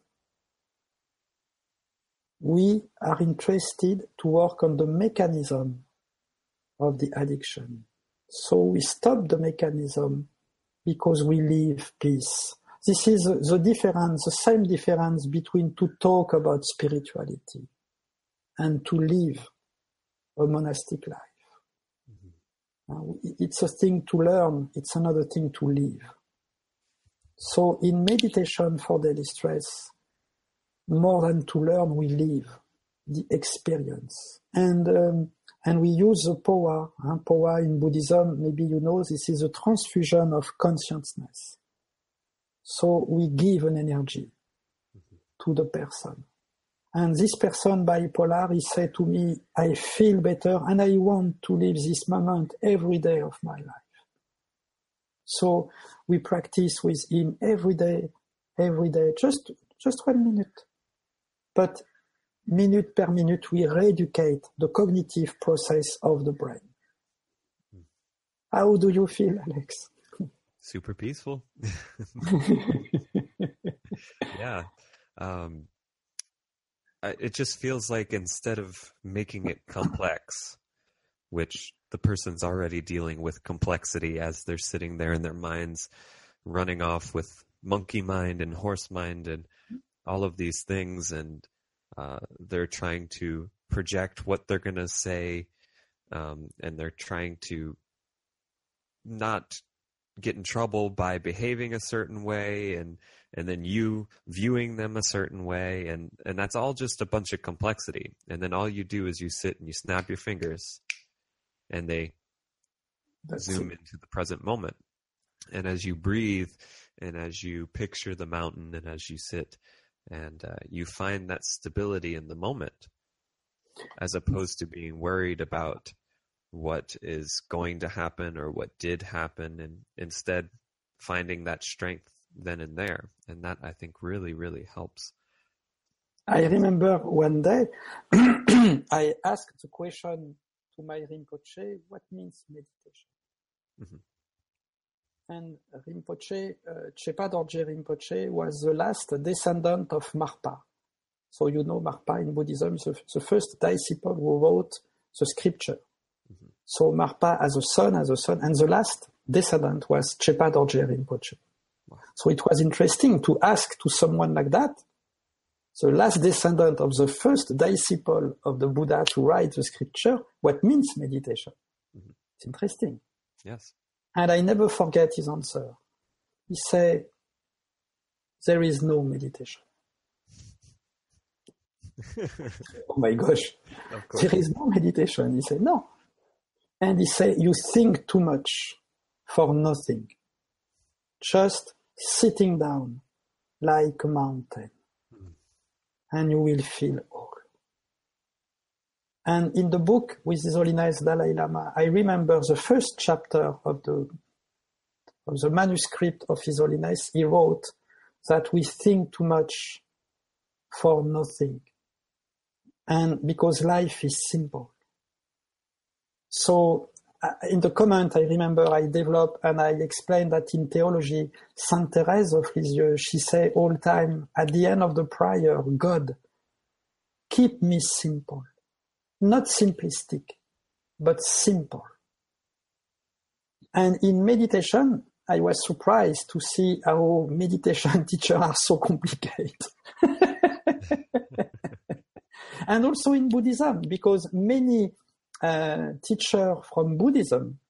We are interested to work on the mechanism of the addiction. So we stop the mechanism because we live peace. This is the difference, the same difference between to talk about spirituality and to live a monastic life. Uh, it's a thing to learn, it's another thing to live. So in meditation for daily stress, more than to learn, we live the experience. And um, and we use the powa. Huh? Powa in Buddhism, maybe you know, this is a transfusion of consciousness. So we give an energy to the person. And this person bipolar, he said to me, I feel better and I want to live this moment every day of my life. So we practice with him every day, every day, just, just one minute. But minute per minute, we re-educate the cognitive process of the brain. How do you feel, Alex? Super peaceful. Yeah. Um, it just feels like instead of making it complex, which the person's already dealing with complexity as they're sitting there in their minds running off with monkey mind and horse mind and all of these things, and uh, they're trying to project what they're going to say, um, and they're trying to not get in trouble by behaving a certain way, and and then you viewing them a certain way, and and that's all just a bunch of complexity. And then all you do is you sit and you snap your fingers and they that's zoom it. into the present moment. And as you breathe and as you picture the mountain and as you sit and uh, you find that stability in the moment, as opposed to being worried about what is going to happen or what did happen, and instead finding that strength then and there. And that, I think, really, really helps. I remember one day I asked the question to my Rinpoche, what means meditation? Mm-hmm. And Rinpoche, uh, Chepa Dorje Rinpoche was the last descendant of Marpa. So you know Marpa in Buddhism is the, the first disciple who wrote the scripture. Mm-hmm. So Marpa as a son, as a son, and the last descendant was Chepa Dorje Rinpoche. Wow. So it was interesting to ask to someone like that, the last descendant of the first disciple of the Buddha to write the scripture, what means meditation. Mm-hmm. It's interesting. Yes. And I never forget his answer. He said, there is no meditation. Oh my gosh, there is no meditation. He said, no. And he said, you think too much for nothing. Just sitting down like a mountain. Mm. And you will feel all. And in the book with His Holiness Dalai Lama, I remember the first chapter of the of the manuscript of His Holiness. He wrote that we think too much for nothing, and because life is simple. So uh, in the comment, I remember I developed and I explained that in theology, Sainte Thérèse of Lisieux, she say all the time at the end of the prayer, God, keep me simple. Not simplistic, but simple. And in meditation, I was surprised to see how meditation teachers are so complicated. And also in Buddhism, because many uh, teachers from Buddhism,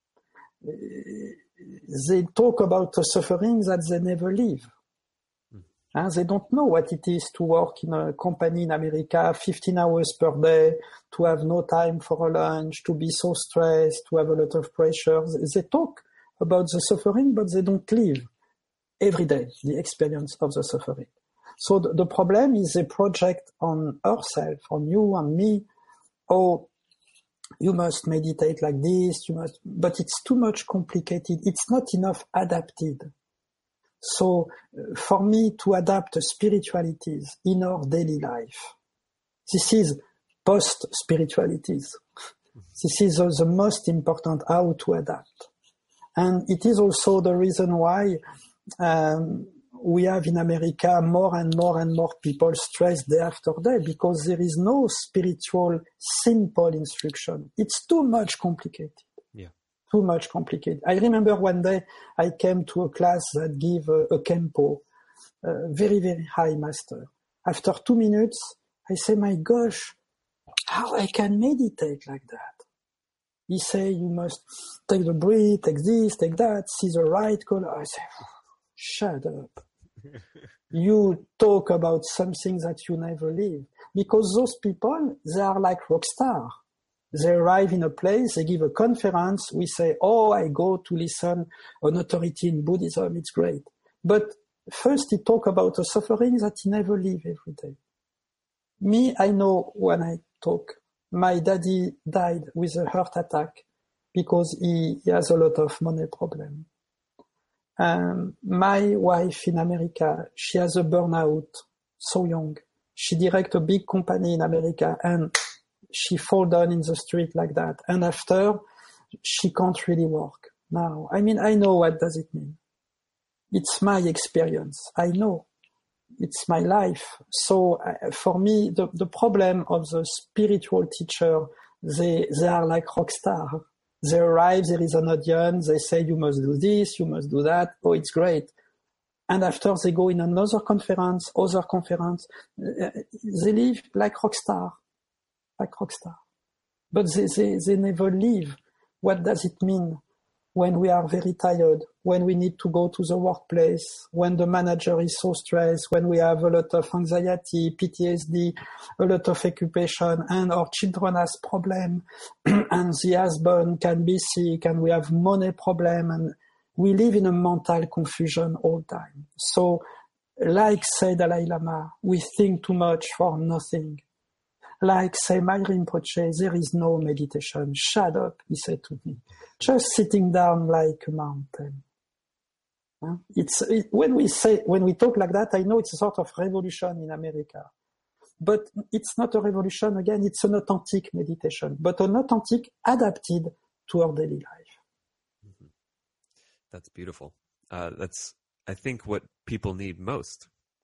they talk about the suffering that they never live. Uh, they don't know what it is to work in a company in America fifteen hours per day, to have no time for a lunch, to be so stressed, to have a lot of pressure. They talk about the suffering, but they don't live every day the experience of the suffering. So the, the problem is they project on ourselves, on you and me, oh, you must meditate like this, you must, but it's too much complicated. It's not enough adapted. So uh, for me to adapt spiritualities in our daily life, this is post-spiritualities. This is uh, the most important, how to adapt. And it is also the reason why um, we have in America more and more and more people stressed day after day, because there is no spiritual, simple instruction. It's too much complicated. Too much complicated. I remember one day I came to a class that gave a, a Kempo, a very, very high master. After two minutes, I say, my gosh, how I can meditate like that? He say, you must take the breath, take this, take that, see the right color. I say, shut up. You talk about something that you never live. Because those people, they are like rock stars. They arrive in a place, they give a conference, we say, oh, I go to listen an authority in Buddhism, it's great. But first he talk about a suffering that he never live every day. Me, I know when I talk, my daddy died with a heart attack because he, he has a lot of money problem. Um, my wife in America, she has a burnout, so young. She direct a big company in America and she fall down in the street like that. And after, she can't really work now. I mean, I know what does it mean. It's my experience. I know. It's my life. So uh, for me, the, the problem of the spiritual teacher, they, they are like rock stars. They arrive, there is an audience, they say, you must do this, you must do that. Oh, it's great. And after they go in another conference, other conference, uh, they live like rock star, like rock star. But they, they, they never leave. What does it mean when we are very tired, when we need to go to the workplace, when the manager is so stressed, when we have a lot of anxiety, P T S D, a lot of occupation, and our children has problem, and the husband can be sick, and we have money problem, and we live in a mental confusion all the time. So, like say Dalai Lama, we think too much for nothing. Like say my Rinpoche, there is no meditation. Shut up, he said to me. Just sitting down like a mountain. Huh? It's it, when we say when we talk like that, I know it's a sort of revolution in America, but it's not a revolution. Again, it's an authentic meditation, but an authentic adapted to our daily life. Mm-hmm. That's beautiful. Uh, that's I think what people need most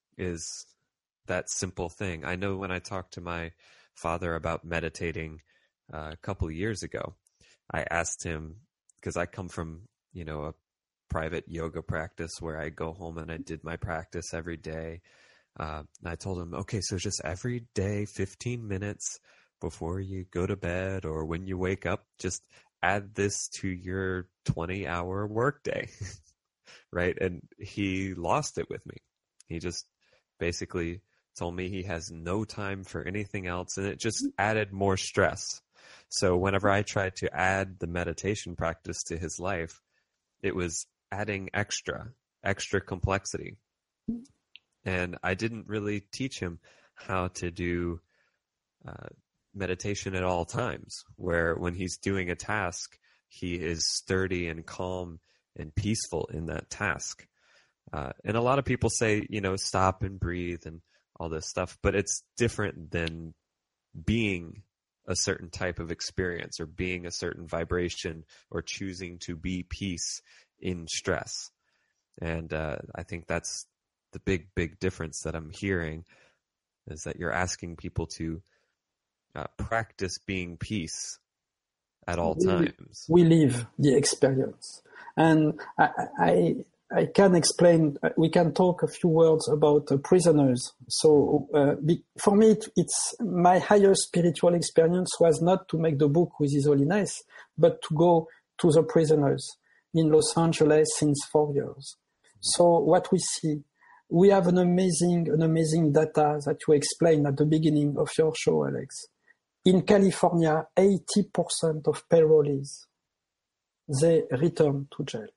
is that simple thing. I know when I talked to my father about meditating uh, a couple of years ago, I asked him, because I come from, you know, a private yoga practice where I go home and I did my practice every day. Uh, and I told him, okay, so just every day, fifteen minutes before you go to bed or when you wake up, just add this to your twenty hour workday, right? And he lost it with me. He just basically told me he has no time for anything else, and it just added more stress. So whenever I tried to add the meditation practice to his life, it was adding extra, extra complexity. And I didn't really teach him how to do uh, meditation at all times, where when he's doing a task, he is sturdy and calm and peaceful in that task. Uh, and a lot of people say, you know, stop and breathe and all this stuff, but it's different than being a certain type of experience or being a certain vibration or choosing to be peace in stress. And uh, I think that's the big, big difference that I'm hearing, is that you're asking people to uh, practice being peace at all we, times. We live the experience. And I, I I can explain, we can talk a few words about uh, prisoners. So uh, be, for me, it, it's my higher spiritual experience was not to make the book with His Holiness, but to go to the prisoners in Los Angeles since four years. So what we see, we have an amazing, an amazing data that you explained at the beginning of your show, Alex. In California, eighty percent of parolees, they return to jail.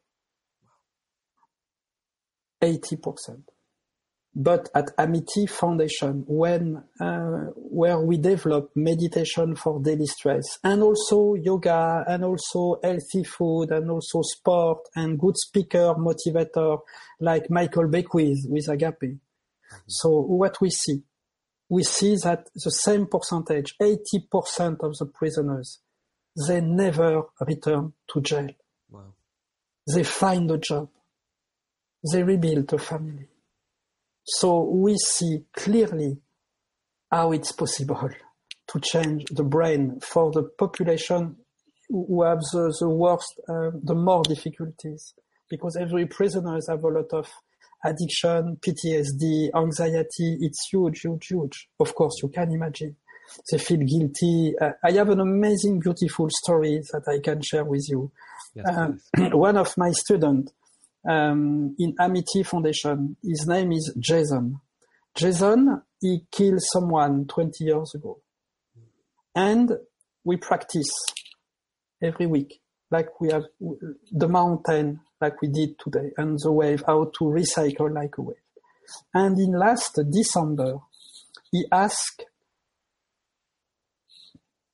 eighty percent. But at Amity Foundation, when uh, where we develop meditation for daily stress, and also yoga, and also healthy food, and also sport, and good speaker, motivator, like Michael Beckwith with Agape. Mm-hmm. So what we see, we see that the same percentage, eighty percent of the prisoners, they never return to jail. Wow. They find a job. They rebuild a family. So we see clearly how it's possible to change the brain for the population who have the, the worst, uh, the more difficulties. Because every prisoner have a lot of addiction, P T S D, anxiety. It's huge, huge, huge. Of course, you can imagine. They feel guilty. Uh, I have an amazing, beautiful story that I can share with you. Yes, uh, one of my students, Um, in Amity Foundation. His name is Jason. Jason, he killed someone twenty years ago. And we practice every week, like we have the mountain, like we did today, and the wave, how to recycle like a wave. And in last December, he asked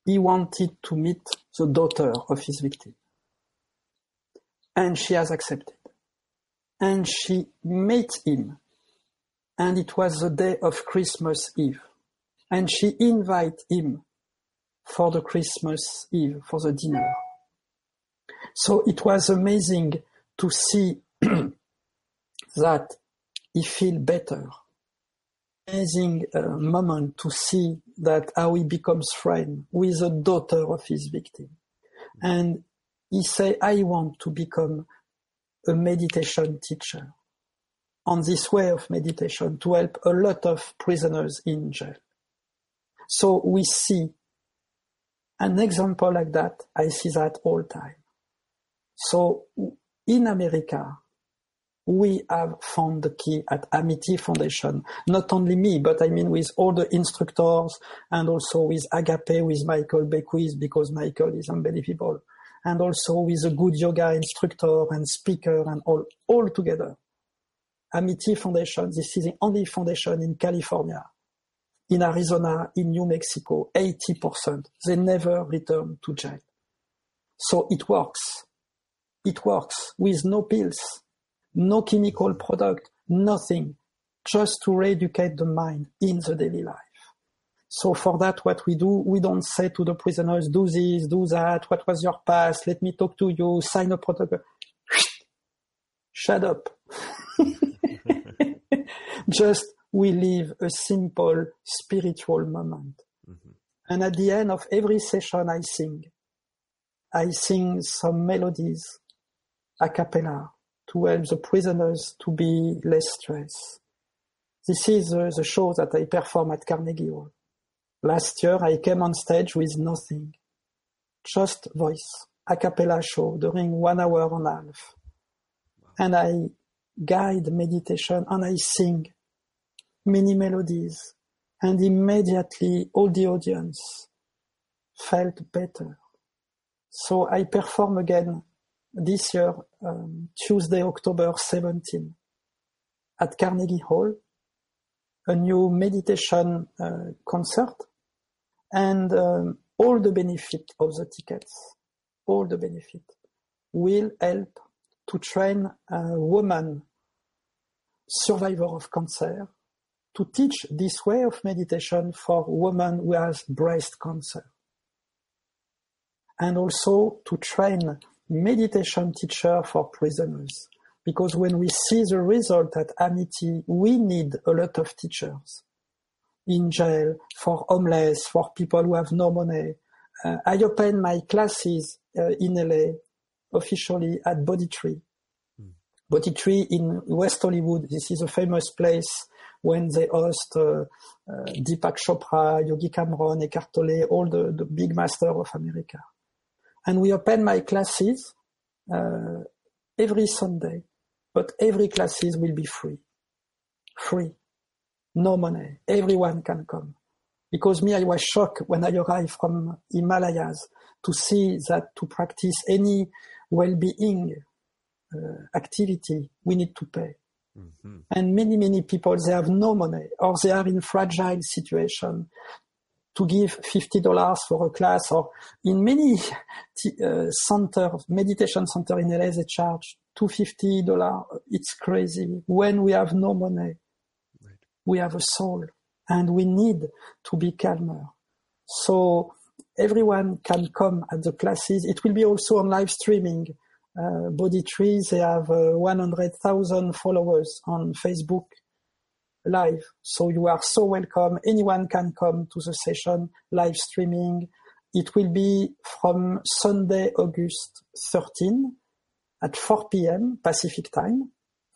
he wanted to meet the daughter of his victim. And she has accepted. And she met him. And it was the day of Christmas Eve. And she invited him for the Christmas Eve, for the dinner. So it was amazing to see that he feel better. Amazing uh, moment to see that how he becomes friend with the daughter of his victim. And he say, I want to become a meditation teacher on this way of meditation to help a lot of prisoners in jail. So we see an example like that. I see that all the time. So in America, we have found the key at Amity Foundation. Not only me, but I mean with all the instructors and also with Agape, with Michael Beckwith, because Michael is unbelievable. And also with a good yoga instructor and speaker and all, all together. Amity Foundation, this is the only foundation in California, in Arizona, in New Mexico, eighty percent. They never return to jail. So it works. It works with no pills, no chemical product, nothing, just to re-educate the mind in the daily life. So for that, what we do, we don't say to the prisoners, do this, do that, what was your past, let me talk to you, sign a protocol. Shut up. Just we live a simple spiritual moment. Mm-hmm. And at the end of every session, I sing. I sing some melodies a cappella to help the prisoners to be less stressed. This is uh, the show that I perform at Carnegie Hall. Last year, I came on stage with nothing, just voice, a cappella show during one hour and a half. And I guide meditation and I sing many melodies. And immediately all the audience felt better. So I perform again this year, um, Tuesday, October seventeenth, at Carnegie Hall, a new meditation uh, concert, and um, all the benefit of the tickets, all the benefit will help to train a woman, survivor of cancer, to teach this way of meditation for women who has breast cancer. And also to train meditation teacher for prisoners. Because when we see the result at Amity, we need a lot of teachers in jail, for homeless, for people who have no money. Uh, I opened my classes uh, in L A officially at Body Tree. Mm. Body Tree in West Hollywood. This is a famous place when they host uh, uh, Deepak Chopra, Yogi Cameron, Eckhart Tolle, all the, the big masters of America. And we open my classes uh, every Sunday, but every classes will be free. Free. No money. Everyone can come. Because me, I was shocked when I arrived from Himalayas to see that to practice any well-being uh, activity, we need to pay. Mm-hmm. And many, many people, they have no money or they are in fragile situation. To give fifty dollars for a class, or in many uh, centers, meditation center in L A, they charge two hundred fifty dollars. It's crazy. When we have no money, right. We have a soul and we need to be calmer. So everyone can come at the classes. It will be also on live streaming. Uh, Body Tree, they have uh, one hundred thousand followers on Facebook live. So you are so welcome. Anyone can come to the session, live streaming. It will be from Sunday, August thirteenth at four p.m. Pacific time.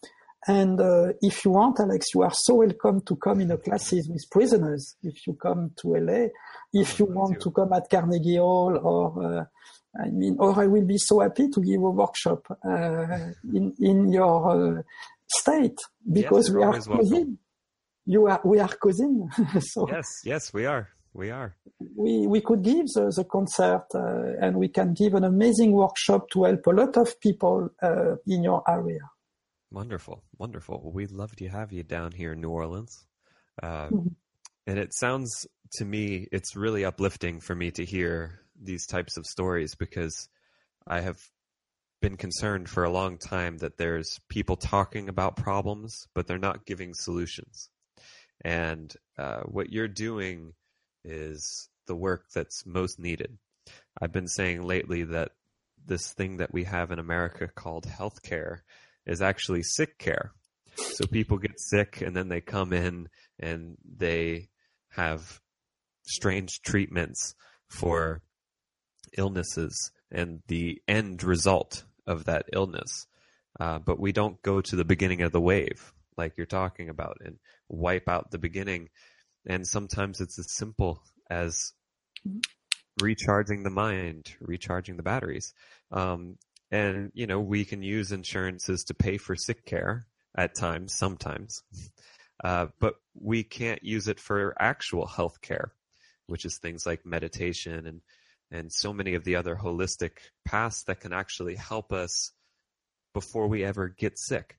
And uh, if you want, Alex, you are so welcome to come in the classes with prisoners. If you come to L A, if you want to come at Carnegie Hall, or uh, I mean, or I will be so happy to give a workshop uh, in in your uh, state, because yes, we are cousins. You are, we are cousins. So yes, yes, we are. We are. We we could give the, the concert uh, and we can give an amazing workshop to help a lot of people uh, in your area. Wonderful, wonderful. Well, we'd love to have you down here in New Orleans. Uh, mm-hmm. And it sounds to me, it's really uplifting for me to hear these types of stories, because I have been concerned for a long time that there's people talking about problems, but they're not giving solutions. And uh, what you're doing is the work that's most needed. I've been saying lately that this thing that we have in America called healthcare is actually sick care. So people get sick and then they come in and they have strange treatments for illnesses and the end result of that illness. Uh, but we don't go to the beginning of the wave like you're talking about and wipe out the beginning. And sometimes it's as simple as recharging the mind, recharging the batteries. Um, and, you know, we can use insurances to pay for sick care at times, sometimes. Uh, but we can't use it for actual health care, which is things like meditation and, and so many of the other holistic paths that can actually help us before we ever get sick.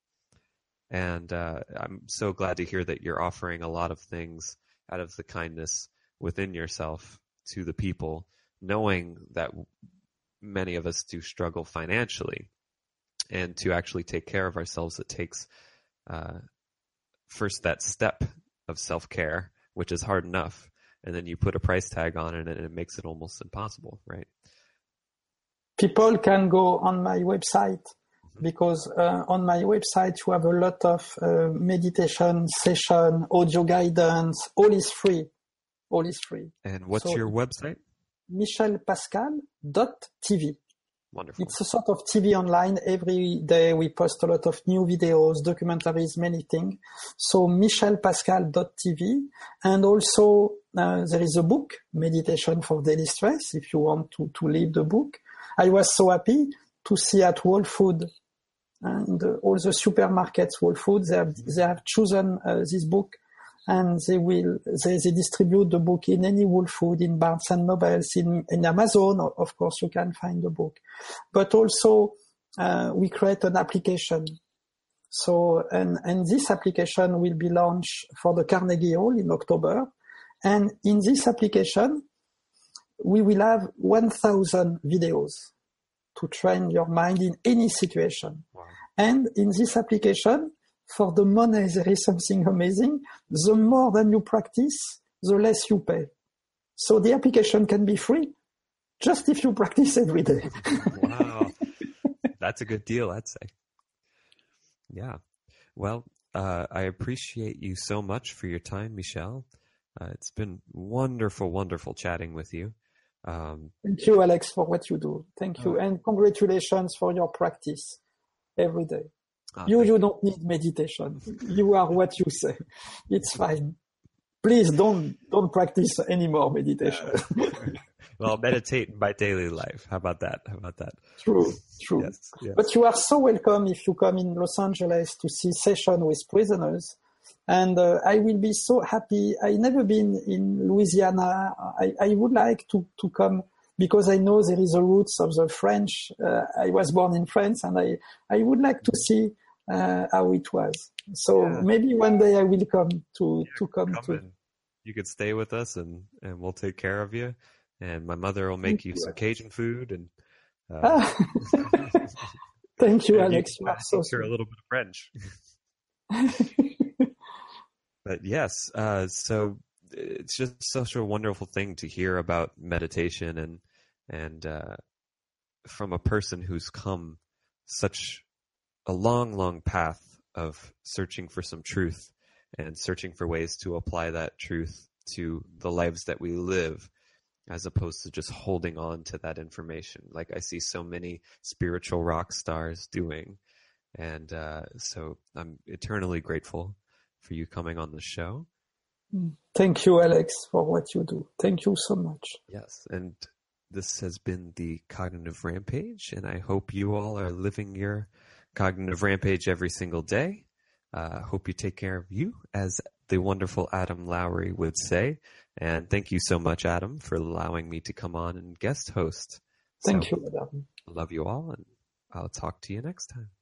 And uh, I'm so glad to hear that you're offering a lot of things out of the kindness within yourself to the people, knowing that many of us do struggle financially. And to actually take care of ourselves, it takes uh, first that step of self-care, which is hard enough. And then you put a price tag on it and it makes it almost impossible, right? People can go on my website, because uh, on my website you have a lot of uh, meditation session, audio guidance. All is free. All is free. And what's So, your website? michel pascal dot t v. Wonderful. It's a sort of T V online. Every day we post a lot of new videos, documentaries, many things. So michel pascal dot t v. And also uh, there is a book, Meditation for Daily Stress, if you want to, to read the book. I was so happy to see at Whole Food and uh, all the supermarkets, Whole Foods, they have, they have chosen uh, this book, and they will, they, they distribute the book in any Whole Food, in Barnes and Nobles, in, in Amazon. Of course, you can find the book. But also, uh, we create an application. So, and, and this application will be launched for the Carnegie Hall in October. And in this application, we will have one thousand videos to train your mind in any situation. Wow. And in this application, for the money, there is something amazing. The more than you practice, the less you pay. So the application can be free, just if you practice every day. Wow. That's a good deal, I'd say. Yeah. Well, uh, I appreciate you so much for your time, Michel. Uh, it's been wonderful, wonderful chatting with you. Um, Thank you, Alex, for what you do. Thank you. Oh. And congratulations for your practice every day. oh, You, thank you don't need meditation. You are what you say. It's fine. Please don't, don't practice any more meditation. Well, meditate in my daily life. How about that? How about that? True, true. Yes, yes. But you are so welcome if you come in Los Angeles to see session with prisoners. And uh, I will be so happy. I never been in Louisiana. I, I would like to, to come because I know there is a roots of the French. Uh, I was born in France, and I, I would like to see uh, how it was. So Yeah. maybe one day I will come to, to come, Come to. in. You could stay with us, and, and we'll take care of you. And my mother will make Thank you you. some Cajun food. And uh, Ah. Thank you, and Alex. You can are so teach her a sweet. little bit of French. But yes, uh, so it's just such a wonderful thing to hear about meditation and and uh, from a person who's come such a long, long path of searching for some truth and searching for ways to apply that truth to the lives that we live, as opposed to just holding on to that information, like I see so many spiritual rock stars doing. And uh, so I'm eternally grateful for you coming on the show. Thank you, Alex, for what you do. Thank you so much. Yes, and this has been the Cognitive Rampage, and I hope you all are living your cognitive rampage every single day. I uh, hope you take care of you, as the wonderful Adam Lowry would say. And thank you so much, Adam, for allowing me to come on and guest host. Thank So, you, Adam. I love you all, and I'll talk to you next time.